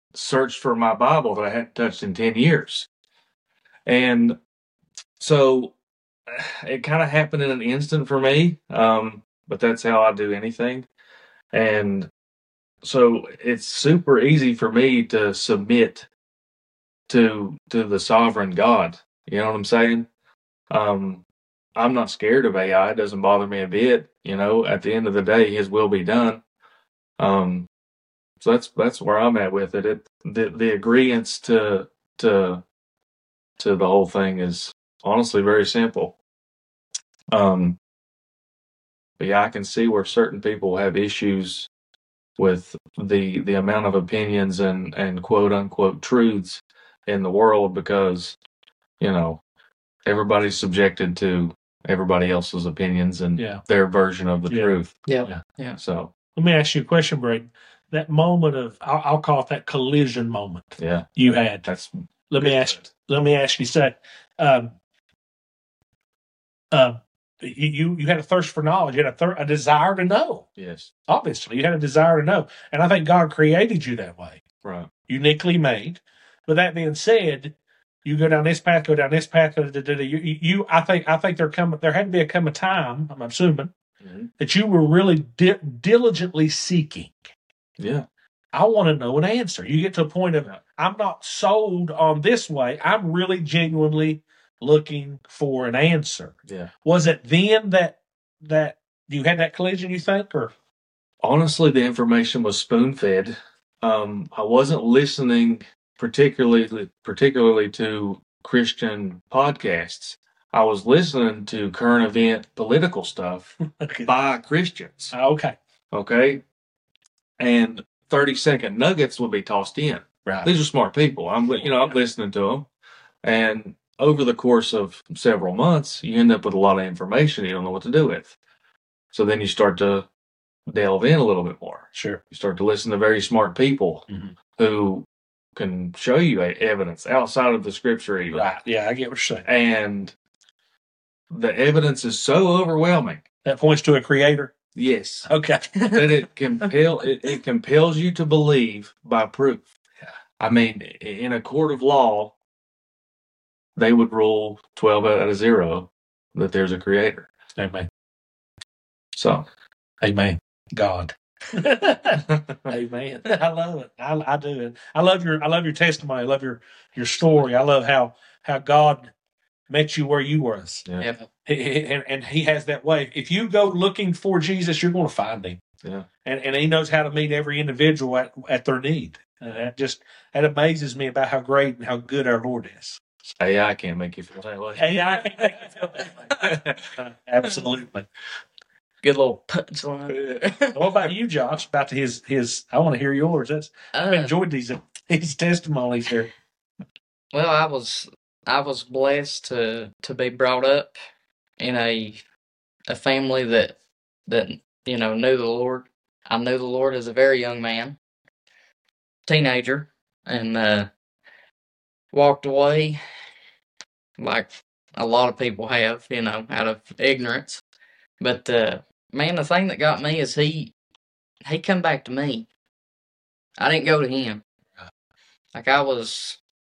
searched for my Bible that I hadn't touched in ten years. And so it kind of happened in an instant for me. Um, but that's how I do anything. And so it's super easy for me to submit to to the sovereign God. You know what I'm saying? Um, I'm not scared of A I. It doesn't bother me a bit. You know, at the end of the day, His will be done. Um, so that's that's where I'm at with it. It the the agreeance to to to the whole thing is honestly very simple. Um, but yeah, I can see where certain people have issues with the the amount of opinions and and quote unquote truths in the world because you know everybody's subjected to everybody else's opinions and Yeah. their version of the Yeah. truth. Yeah. Yeah. Yeah. So Let me ask you a question, Braden. That moment of, I'll, I'll call it that collision moment yeah, you had. that's Let me good. ask. Let me ask you. Say, um, um, you you you had a thirst for knowledge. You had a, thir- a desire to know. yes, Obviously, you had a desire to know, and I think God created you that way, right, uniquely made. But that being said, you go down this path, go down this path. Da, da, da, da, you, you, you, I think, I think there come there had to be a come a time. I'm assuming hmm that you were really di- diligently seeking. yeah, I want to know an answer. You get to a point of, Yeah. I'm not sold on this way. I'm really genuinely looking for an answer. yeah. Was it then that that you had that collision, you think, or Honestly, the information was spoon fed. Um, I wasn't listening particularly particularly to Christian podcasts. I was listening to current event political stuff okay? by Christians. Okay, Okay, and thirty second nuggets would be tossed in. right. These are smart people. I'm you know I'm listening to them, and over the course of several months, you end up with a lot of information you don't know what to do with. So then you start to delve in a little bit more. Sure. You start to listen to very smart people Mhm. who can show you a- evidence outside of the scripture even. Right. Yeah, I get what you're saying. And the evidence is so overwhelming. That points to a creator. Yes. Okay. That it compel it, it compels you to believe by proof. Yeah. I mean, in a court of law, they would rule twelve out of zero that there's a creator. Amen. So Amen. God. Amen. I love it. I, I do it. I love your I love your testimony. I love your your story. I love how how God met you where you was. yeah. Yeah. He- he- And, and he has that way. If you go looking for Jesus, you're going to find him. Yeah. And and he knows how to meet every individual at, at their need. And that just that amazes me about how great and how good our Lord is. A I can't make you feel that way. Hey, I can make you feel that way. Uh, absolutely. Good little punchline. What about you, Josh? About his his I want to hear yours. That's I've Uh, enjoyed these these testimonies here. Well, I was I was blessed to to be brought up in a a family that that you know knew the Lord. I knew the Lord as a very young man, teenager, and uh, walked away like a lot of people have, you know, out of ignorance. But uh, man, the thing that got me is he he come back to me. I didn't go to him. Like I was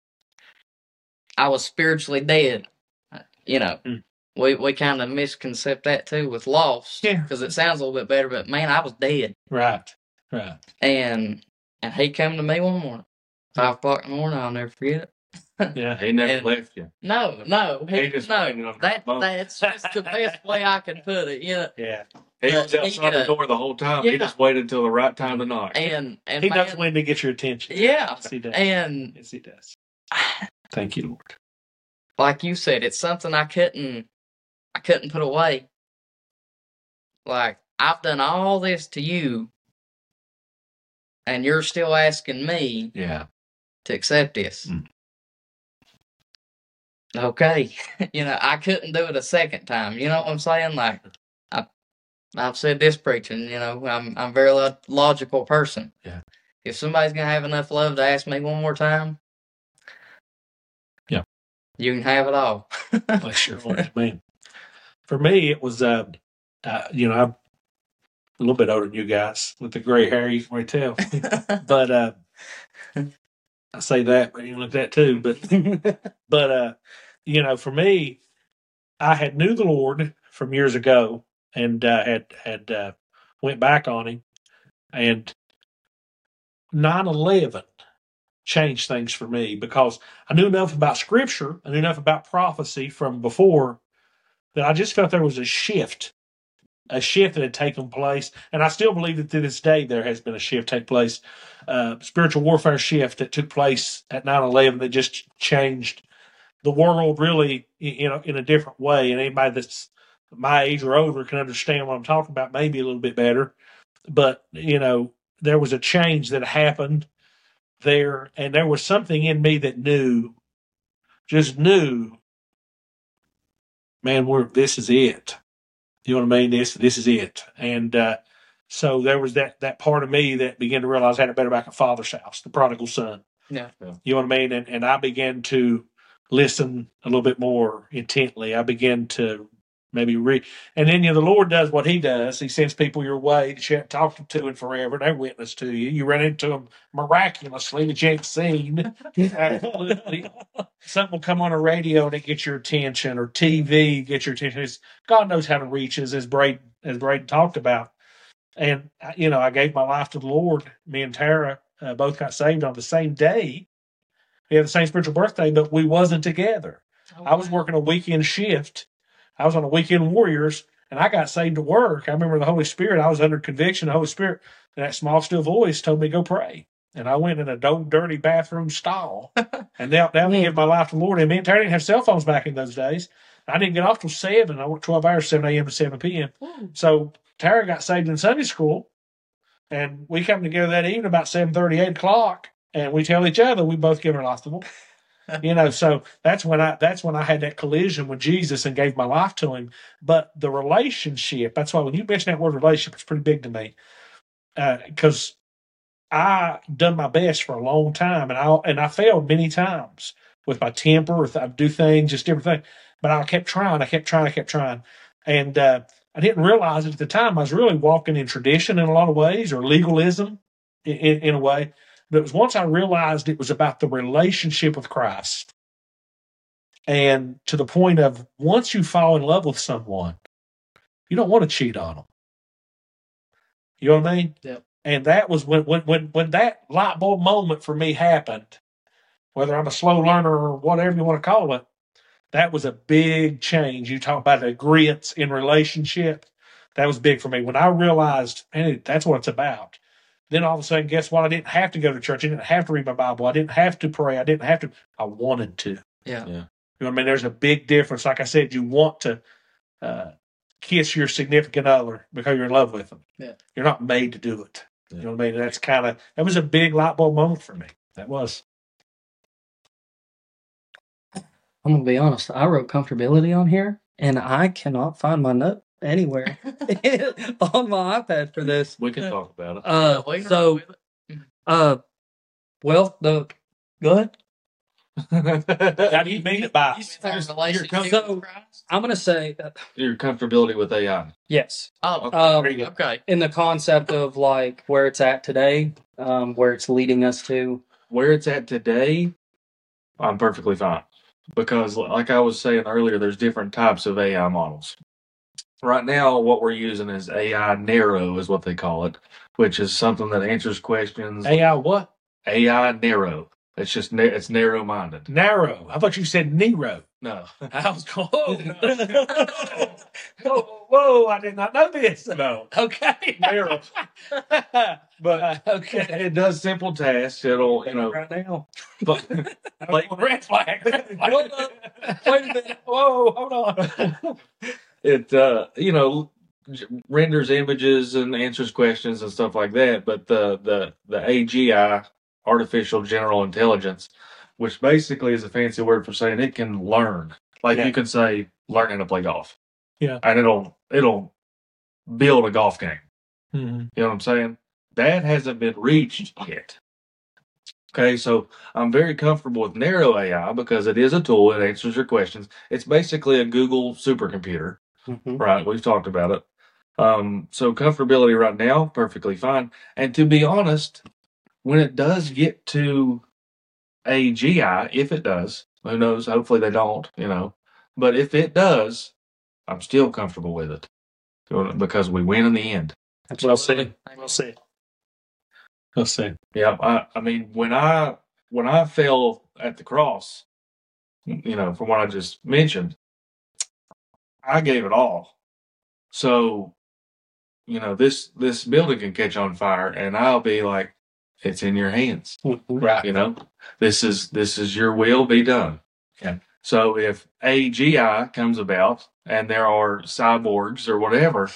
I was spiritually dead. Uh, You know, Mm. we we kind of misconcept that too with lost. Yeah. Because it sounds a little bit better, but man, I was dead. Right. Right. And and he come to me one morning, five o'clock in the morning. I'll never forget it. Yeah. He never And- left you. No, no, He he, just no. waited on the That phone. that's just the best way I can put it. You know, Yeah. He Uh, was outside he, uh, the door the whole time. He yeah. just waited until the right time to knock. and and He man, knows when to get your attention. yeah, Yes, he does. and Yes, he does. Thank you, Lord. like you said, it's something I couldn't I couldn't put away. Like I've done all this to you, and you're still asking me Yeah. to accept this. Mm. Okay, you know I couldn't do it a second time. You know what I'm saying? Like I, I've said this preaching. You know I'm I'm a very lo- logical person. Yeah. If somebody's gonna have enough love to ask me one more time, Yeah. you can have it all. Bless your heart, man. For me, it was, uh, uh, you know, I'm a little bit older than you guys with the gray hair. You can already tell. But uh, I say that, but you look at that too. But but uh, you know, for me, I had knew the Lord from years ago, and uh, had had uh, went back on Him, and nine eleven changed things for me because I knew enough about Scripture, I knew enough about prophecy from before that I just felt there was a shift, a shift that had taken place, and I still believe that to this day there has been a shift take place, uh, spiritual warfare shift that took place at nine eleven that just changed the world really in a, in a different way. And anybody that's my age or older can understand what I'm talking about maybe a little bit better. But, you know, there was a change that happened there, and there was something in me that knew, just knew, man, we're, this is it. You know what I mean? This this is it. And uh, so there was that that part of me that began to realize I had it better back at Father's house, the prodigal son. Yeah. You know what I mean? And and I began to listen a little bit more intently. I began to maybe read, and then you know the Lord does what He does. He sends people your way that you haven't talked to in forever. They witness to you. You run into them miraculously that you ain't seen. Absolutely, something will come on a radio and it gets your attention, or T V gets your attention. It's, God knows how to reach us, as Braden as Braden talked about. And you know, I gave my life to the Lord. Me and Tara uh, both got saved on the same day. We had the same spiritual birthday, but we wasn't together. Oh, I was wow. working a weekend shift. I was on a weekend Warriors, and I got saved at work. I remember the Holy Spirit. I was under conviction of the Holy Spirit, and that small, still voice told me, go pray. And I went in a old, dirty bathroom stall and knelt down and gave my life to the Lord. And me and Terry didn't have cell phones back in those days. I didn't get off till seven. I worked twelve hours, seven a.m. to seven p.m. So Tara got saved in Sunday school, and we come together that evening about seven thirty, eight o'clock, and we tell each other we both give our life to the Lord. You know, so that's when I that's when I had that collision with Jesus and gave my life to Him. But the relationship, that's why when you mention that word relationship, it's pretty big to me. Because uh, I done my best for a long time, and I and I failed many times with my temper, with I do things, just different things. But I kept trying, I kept trying, I kept trying. And uh, I didn't realize it at the time. I was really walking in tradition in a lot of ways, or legalism in, in, in a way. But it was once I realized it was about the relationship with Christ. And to the point of once you fall in love with someone, you don't want to cheat on them. You know what I mean? Yep. And that was when, when, when, when that light bulb moment for me happened, whether I'm a slow learner or whatever you want to call it, that was a big change. You talk about agreements in relationship. That was big for me. When I realized, man, that's what it's about. Then all of a sudden, guess what? I didn't have to go to church. I didn't have to read my Bible. I didn't have to pray. I didn't have to. I wanted to. Yeah. Yeah. You know what I mean? There's a big difference. Like I said, you want to uh, kiss your significant other because you're in love with them. Yeah. You're not made to do it. Yeah. You know what I mean? That's kind of, that was a big light bulb moment for me. That was. I'm gonna be honest. I wrote comfortability on here, and I cannot find my note anywhere on my iPad for this. We can talk about it. Uh, Yeah, later so, with it. uh, well, the go ahead. How do you mean it by? You said Just- relationship you're with so- Christ? I'm gonna say uh, Your comfortability with A I. yes. Oh, Um, There you go. okay. in the concept of like where it's at today, um, where it's leading us to. Where it's at today, I'm perfectly fine. Because, like I was saying earlier, there's different types of A I models. Right now, what we're using is A I narrow, is what they call it, which is something that answers questions. A I what? A I narrow. It's just na- it's narrow minded. Narrow. I thought you said Nero. No, I was going, whoa, whoa, whoa, I did not know this. no. Okay. Narrow. But Uh, okay. it does simple tasks. It'll, you know, right now. but Like, red flag. Red flag. Hold up. Wait a minute. Whoa, hold on. it uh, you know renders images and answers questions and stuff like that. But the the the A G I, artificial general intelligence, which basically is a fancy word for saying it can learn. Like Yeah. you can say, learn how to play golf. Yeah. And it'll it'll build a golf game. Mm-hmm. You know what I'm saying? That hasn't been reached yet. Okay, so I'm very comfortable with narrow A I because it is a tool. It answers your questions. It's basically a Google supercomputer, Mhm. right? We've talked about it. Um, so comfortability right now, perfectly fine. And to be honest, when it does get to A G I, if it does, who knows? Hopefully they don't, you know. But if it does, I'm still comfortable with it because we win in the end. Well said. Well said. Well said. Yeah, I, I mean, when I when I fell at the cross, you know, from what I just mentioned, I gave it all. So, you know, this this building can catch on fire, and I'll be like, it's in your hands. Right. You know, this is this is your will, be done. Yeah. So if A G I comes about and there are cyborgs or whatever,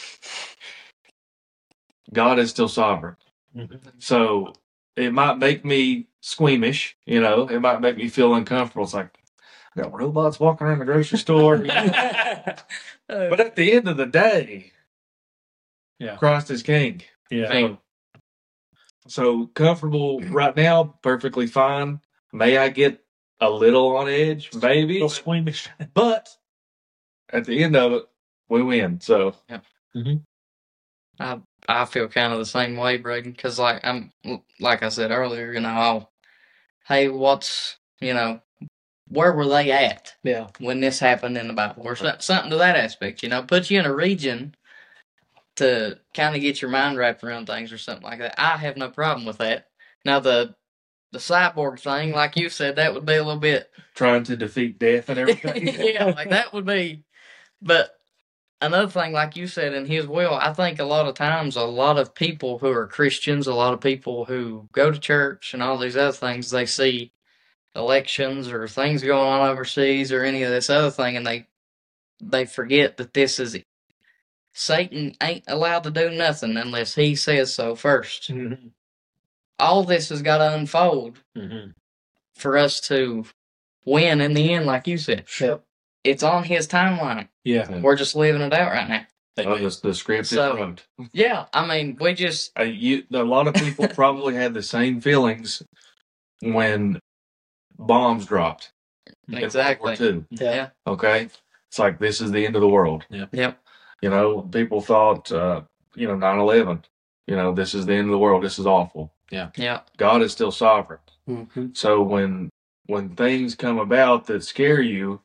God is still sovereign. Mm-hmm. So it might make me squeamish, you know, it might make me feel uncomfortable. It's like, I got robots walking around the grocery store. But at the end of the day, yeah, Christ is king. Yeah. So, so comfortable right now, perfectly fine. May I get a little on edge? Maybe. A little squeamish. But at the end of it, we win. So, yeah. Mm-hmm. I I feel kind of the same way, Braden, because like I'm like I said earlier, you know, I'll, hey, what's you know, where were they at? Yeah. When this happened in the Bible, or something to that aspect, you know, put you in a region to kind of get your mind wrapped around things or something like that. I have no problem with that. Now the the cyborg thing, like you said, that would be a little bit trying to defeat death and everything. yeah, like that would be. But another thing, like you said, in His will, I think a lot of times, a lot of people who are Christians, a lot of people who go to church and all these other things, they see elections or things going on overseas or any of this other thing, and they they forget that this is Satan ain't allowed to do nothing unless he says so first. Mm-hmm. All this has got to unfold mm-hmm. for us to win in the end, like you said. Yep. It's on his timeline. Yeah. We're just living it out right now. Oh, the, the script So- is wrote. Yeah, I mean, we just Uh, you, a lot of people probably had the same feelings when bombs dropped exactly. in World War Two. Yeah. Okay, it's like this is the end of the world. Yep. You know, people thought, uh, you know, nine eleven. You know, this is the end of the world. This is awful. Yeah. God is still sovereign. Mm-hmm. So when when things come about that scare you,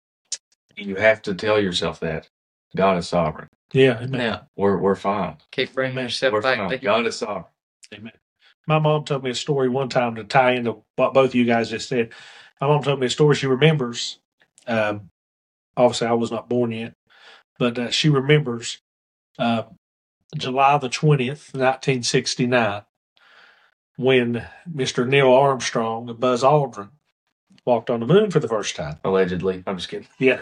you have to tell yourself that God is sovereign. Yeah. Amen. Yeah. We're we're fine. Keep bringing yourself We're back fine. to Him. God is sovereign. Amen. My mom told me a story one time to tie into what both of you guys just said. My mom told me a story she remembers. Um, obviously, I was not born yet, but uh, she remembers uh, July the twentieth, nineteen sixty-nine, when Mister Neil Armstrong and Buzz Aldrin walked on the moon for the first time. Allegedly, I'm just kidding. Yeah.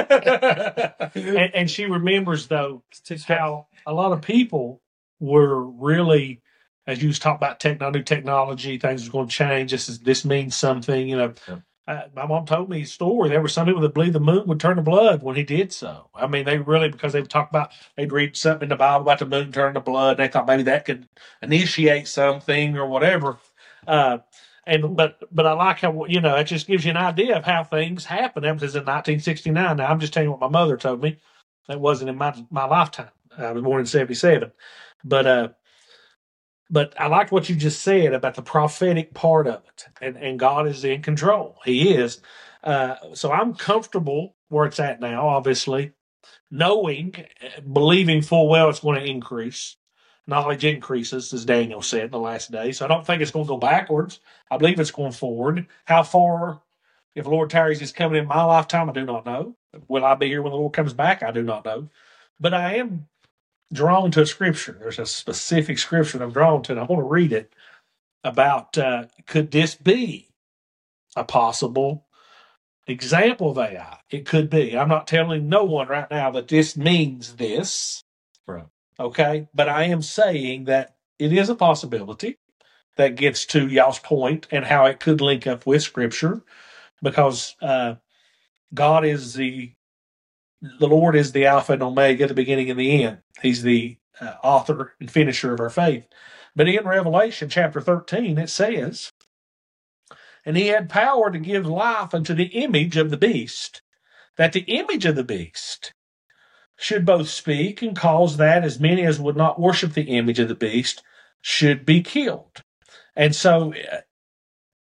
and, and she remembers, though, how a lot of people were really, as you was talking about techno, new technology, things are going to change. This is this means something. You know, Yeah. uh, my mom told me a story. There were some people that believed the moon would turn to blood when he did so. I mean, they really, because they would talk about, they'd read something in the Bible about the moon turning to blood. And they thought maybe that could initiate something or whatever. Uh, And but but I like how, you know, it just gives you an idea of how things happen. That was in nineteen sixty-nine. Now I'm just telling you what my mother told me. That wasn't in my my lifetime. I was born in seventy-seven. But uh, but I liked what you just said about the prophetic part of it, and and God is in control. He is. Uh, so I'm comfortable where it's at now. Obviously, knowing, believing full well it's going to increase. Knowledge increases, as Daniel said in the last days. So I don't think it's going to go backwards. I believe it's going forward. How far, if the Lord tarries, is coming in my lifetime, I do not know. Will I be here when the Lord comes back? I do not know. But I am drawn to a scripture. There's a specific scripture that I'm drawn to, and I want to read it about uh, could this be a possible example of A I? It could be. I'm not telling no one right now that this means this. Right. Okay, but I am saying that it is a possibility that gets to y'all's point and how it could link up with Scripture, because uh, God is the the Lord is the Alpha and Omega, the beginning and the end. He's the uh, author and finisher of our faith. But in Revelation chapter thirteen, it says, "And he had power to give life unto the image of the beast, that the image of the beast should both speak and cause that as many as would not worship the image of the beast should be killed." And so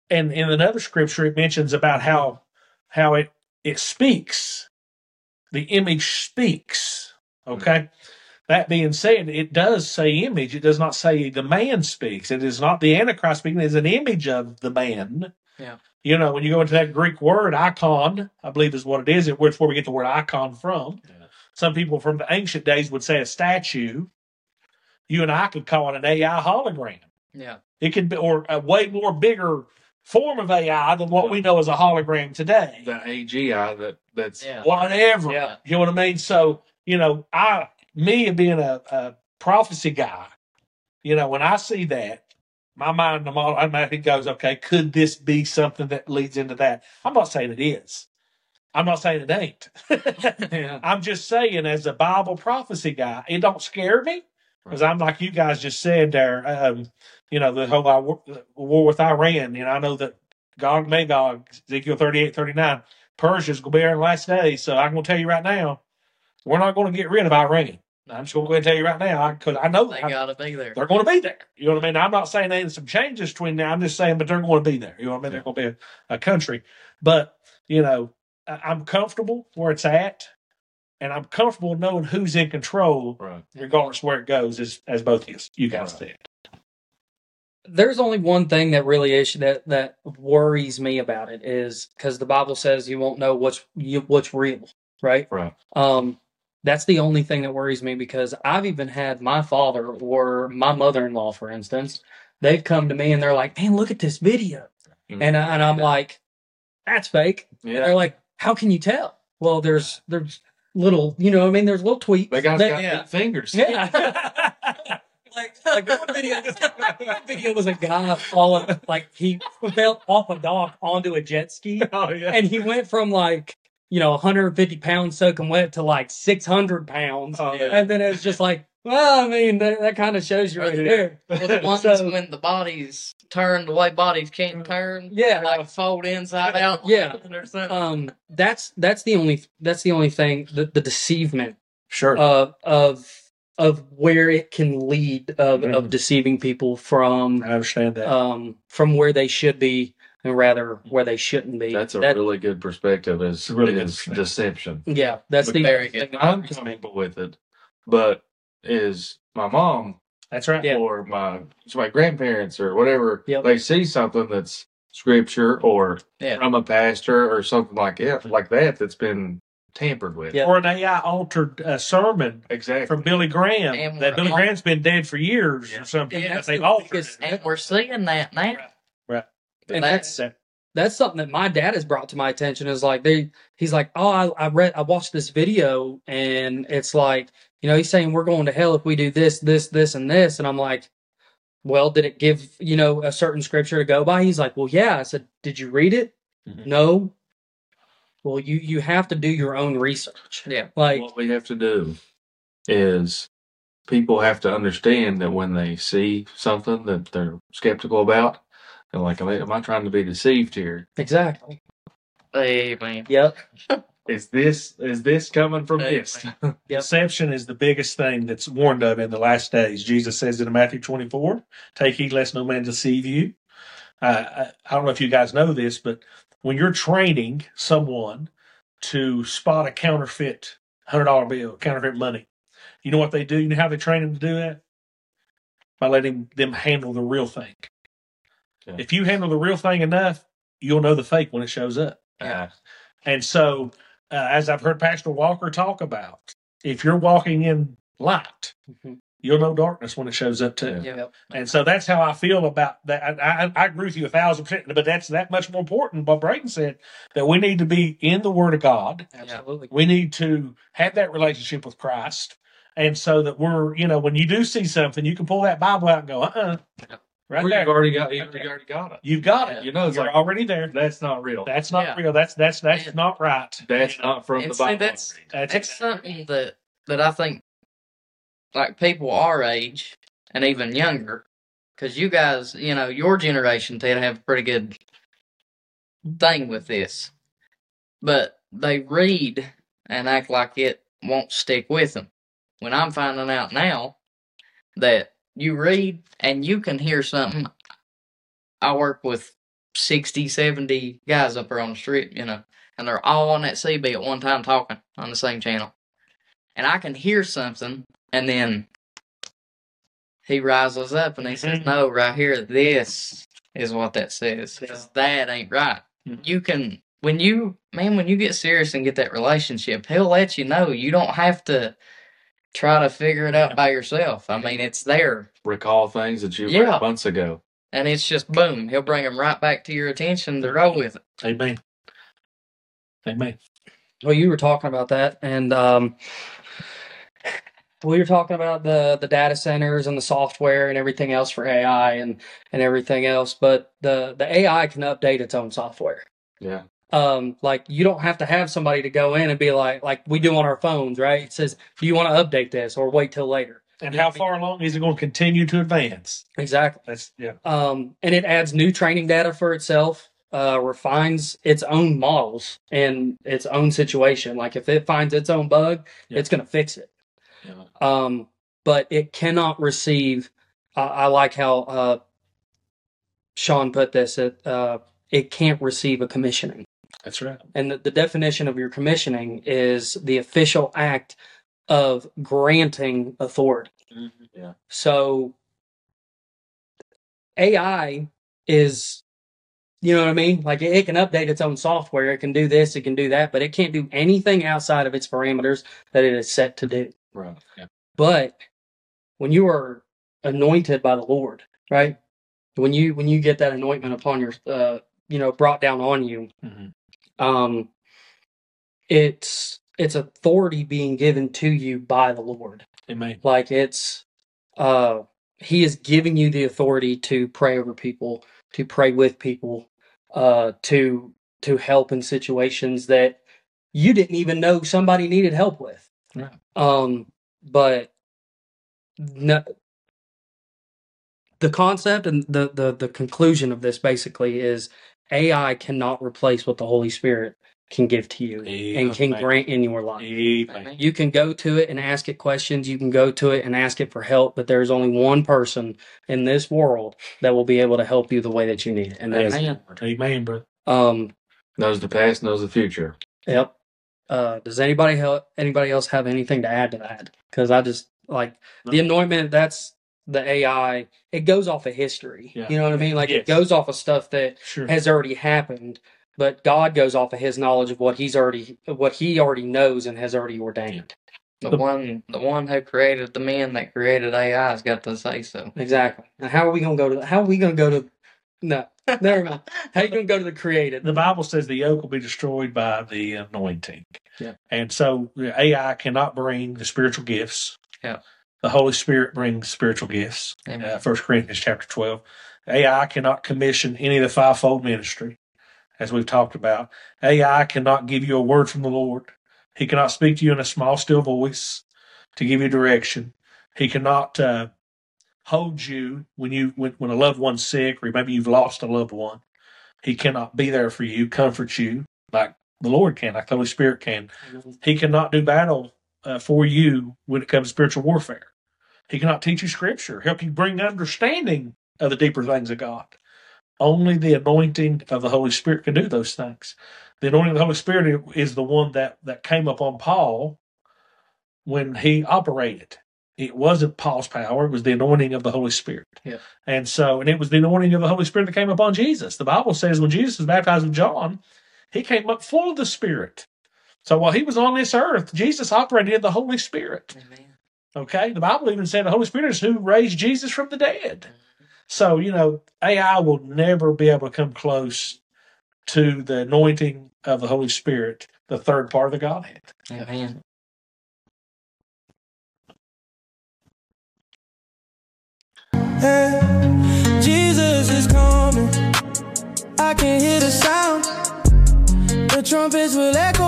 and in another scripture, it mentions about how how it it speaks. The image speaks. Okay. That being said, it does say image. It does not say the man speaks. It is not the Antichrist speaking. It's an image of the man. Yeah. You know, when you go into that Greek word, icon, I believe is what it is. It's where we get the word icon from. Yeah. Some people from the ancient days would say a statue. You and I could call it an A I hologram. Yeah. It could be, or a way more bigger form of A I than what we know as a hologram today. The A G I that that's Yeah. Whatever. Yeah. You know what I mean? So, you know, I, me being a, a prophecy guy, you know, when I see that, my mind automatically goes, okay, could this be something that leads into that? I'm not saying it is. I'm not saying it ain't. Yeah. I'm just saying, as a Bible prophecy guy, it don't scare me because I'm like you guys just said there. Um, you know, the whole uh, war, war with Iran. You know, I know that Gog Magog, Ezekiel thirty-eight, thirty-nine, Persia's going to be there in the last days. So I'm going to tell you right now, we're not going to get rid of Iran. I'm just going to go ahead and tell you right now because I know They I, gotta be there. they're going to be there. You know what I mean? I'm not saying there's some changes between now. I'm just saying, but they're going to be there. You know what I mean? They're going to be a, a country. But, you know, I- I'm comfortable where it's at, and I'm comfortable knowing who's in control, right. regardless where it goes, as, as both you, you guys Right. said. There's only one thing that really is that that worries me about it is because the Bible says you won't know what's you, what's real, right? Right. Um, that's the only thing that worries me because I've even had my father or my mother-in-law, for instance, they've come to me and they're like, "Man, look at this video," Mhm. and I, and I'm like, "That's fake." Yeah. They're like, "How can you tell?" Well, there's there's little, you know, what I mean, there's little tweaks. That guy's that- got yeah. eight fingers. yeah. like like one video, one video was a guy falling, like he fell off a dock onto a jet ski, Oh yeah. and he went from like you know one hundred fifty pounds soaking wet to like six hundred pounds, Oh, yeah. and then it's just like, well, I mean, that, that kind of shows you right there. Well, the ones So- when the bodies turn the way bodies can't turn, Yeah. like fold inside out, Yeah. or something. Um, that's that's the only that's the only thing the, the deceivement Sure. of of of where it can lead of, Mhm. of deceiving people from I understand that. um, from where they should be and rather where they shouldn't be. That's a That- really good perspective. Is Really good is perspective. deception. yeah. That's the Very thing. good. I'm comfortable with it, but is my mom That's right. Yeah. or my so my grandparents or whatever Yep. they see something that's scripture or Yeah. from a pastor or something like it like that that's been tampered with. Yeah. Or an A I altered uh, sermon Exactly. from Billy Graham And that we're Billy all- Graham's been dead for years Yeah. or something. And that that's they've the altered. biggest- And we're seeing that now. Right. And That's- that's that's something that my dad has brought to my attention is like they he's like, oh, I, I read I watched this video and it's like, you know, he's saying we're going to hell if we do this, this, this, and this, and I'm like, well, did it give you know a certain scripture to go by? He's like, well, yeah. I said, did you read it? Mhm. No. Well, you you have to do your own research. Yeah. Like, What we have to do is people have to understand that when they see something that they're skeptical about, they're like, am I, am I trying to be deceived here? exactly. Amen. Yep. Is this is this coming from Hey, this? Yep. Deception is the biggest thing that's warned of in the last days. Jesus says in Matthew twenty-four, take heed lest no man deceive you. Uh, I, I don't know if you guys know this, but when you're training someone to spot a counterfeit one hundred dollar bill, counterfeit money, you know what they do? You know how they train them to do that? By letting them handle the real thing. Yeah. If you handle the real thing enough, you'll know the fake when it shows up. Uh, And so, uh, as I've heard Pastor Walker talk about, if you're walking in light, Mhm. you'll know darkness when it shows up too. Yeah. Yep. And so that's how I feel about that. I, I, I agree with you a thousand percent, but that's that much more important. What Braden said, that we need to be in the Word of God. Absolutely. We need to have that relationship with Christ. And so that we're, you know, when you do see something, you can pull that Bible out and go, uh uh right Or there. you've already got you've already got it. You've got it. You know, it's You're like already there. that's not real. That's not Yeah. real. That's that's that's And- not right. That's not from And the see, Bible. that's- That's It's something that that I think, like people our age and even younger, because you guys, you know, your generation tend to have a pretty good thing with this, but they read and act like it won't stick with them. When I'm finding out now that you read and you can hear something. I work with sixty, seventy guys up there on the strip, you know, and they're all on that C B at one time talking on the same channel. And I can hear something, and then he rises up and he says, no, right here, this is what that says. Because that ain't right. Mhm. You can, when you, man, when you get serious and get that relationship, he'll let you know. You don't have to try to figure it out by yourself. I mean, it's there. Recall things that you Yeah. read months ago. And it's just boom. He'll bring them right back to your attention to go with it. Amen. Amen. Well, you were talking about that, and um, we were talking about the the data centers and the software and everything else for A I and and everything else. But the the A I can update its own software. Yeah. Um, like you don't have to have somebody to go in and be like, like we do on our phones, right? It says, do you want to update this or wait till later? And how far along is it going to continue to advance? Exactly. That's yeah. Um, and it adds new training data for itself, uh, refines its own models and its own situation. Like if it finds its own bug, Yeah. it's going to fix it. Yeah. Um, but it cannot receive. Uh, I like how uh, Sean put this. It uh, it can't receive a commissioning. That's right. And the, the definition of your commissioning is the official act of granting authority. Mm-hmm. Yeah. So A I is, you know what I mean? Like it, it can update its own software. It can do this, it can do that, but it can't do anything outside of its parameters that it is set to do. Right. Yeah. But when you are anointed by the Lord, right? When you when you get that anointment upon your, uh, you know, brought down on you, Mm-hmm. um, it's it's authority being given to you by the Lord. Amen. Like it's, uh, He is giving you the authority to pray over people, to pray with people, uh, to to help in situations that you didn't even know somebody needed help with. Right. Um, but no, the concept and the, the the conclusion of this basically is A I cannot replace what the Holy Spirit can give to you and can Amen. grant in your life. Amen. You can go to it and ask it questions. You can go to it and ask it for help, but there's only one person in this world that will be able to help you the way that you need it. And that is, Amen. Amen, brother. um, Knows the past, knows the future. yep. Uh, does anybody help, anybody else have anything to add to that? Because I just like the anointment. That's the A I. It goes off of history. Yeah. You know what I mean? Like Yes. it goes off of stuff that Sure. has already happened. But God goes off of His knowledge of what He's already, what He already knows and has already ordained. The one, the one who created the man that created A I has got to say so. Exactly. Now, how are we gonna go to? How are we gonna go to? No, never mind. How are you gonna go to the created? The Bible says the yoke will be destroyed by the anointing. Yeah. And so the A I cannot bring the spiritual gifts. Yeah. The Holy Spirit brings spiritual gifts. Amen. Uh, First Corinthians chapter twelve. A I cannot commission any of the fivefold ministry, as we've talked about. A I cannot give you a word from the Lord. He cannot speak to you in a small, still voice to give you direction. He cannot uh, hold you when you when, when a loved one's sick, or maybe you've lost a loved one. He cannot be there for you, comfort you like the Lord can, like the Holy Spirit can. He cannot do battle uh, for you when it comes to spiritual warfare. He cannot teach you Scripture, help you bring understanding of the deeper things of God. Only the anointing of the Holy Spirit can do those things. The anointing of the Holy Spirit is the one that, that came upon Paul when he operated. It wasn't Paul's power, it was the anointing of the Holy Spirit. Yeah. And so, and it was the anointing of the Holy Spirit that came upon Jesus. The Bible says when Jesus was baptized with John, he came up full of the Spirit. So while he was on this earth, Jesus operated in the Holy Spirit. Amen. Okay? The Bible even said the Holy Spirit is who raised Jesus from the dead. So, you know, A I will never be able to come close to the anointing of the Holy Spirit, the third part of the Godhead. Amen. Hey, Jesus is coming. I can hear the sound. The trumpets will echo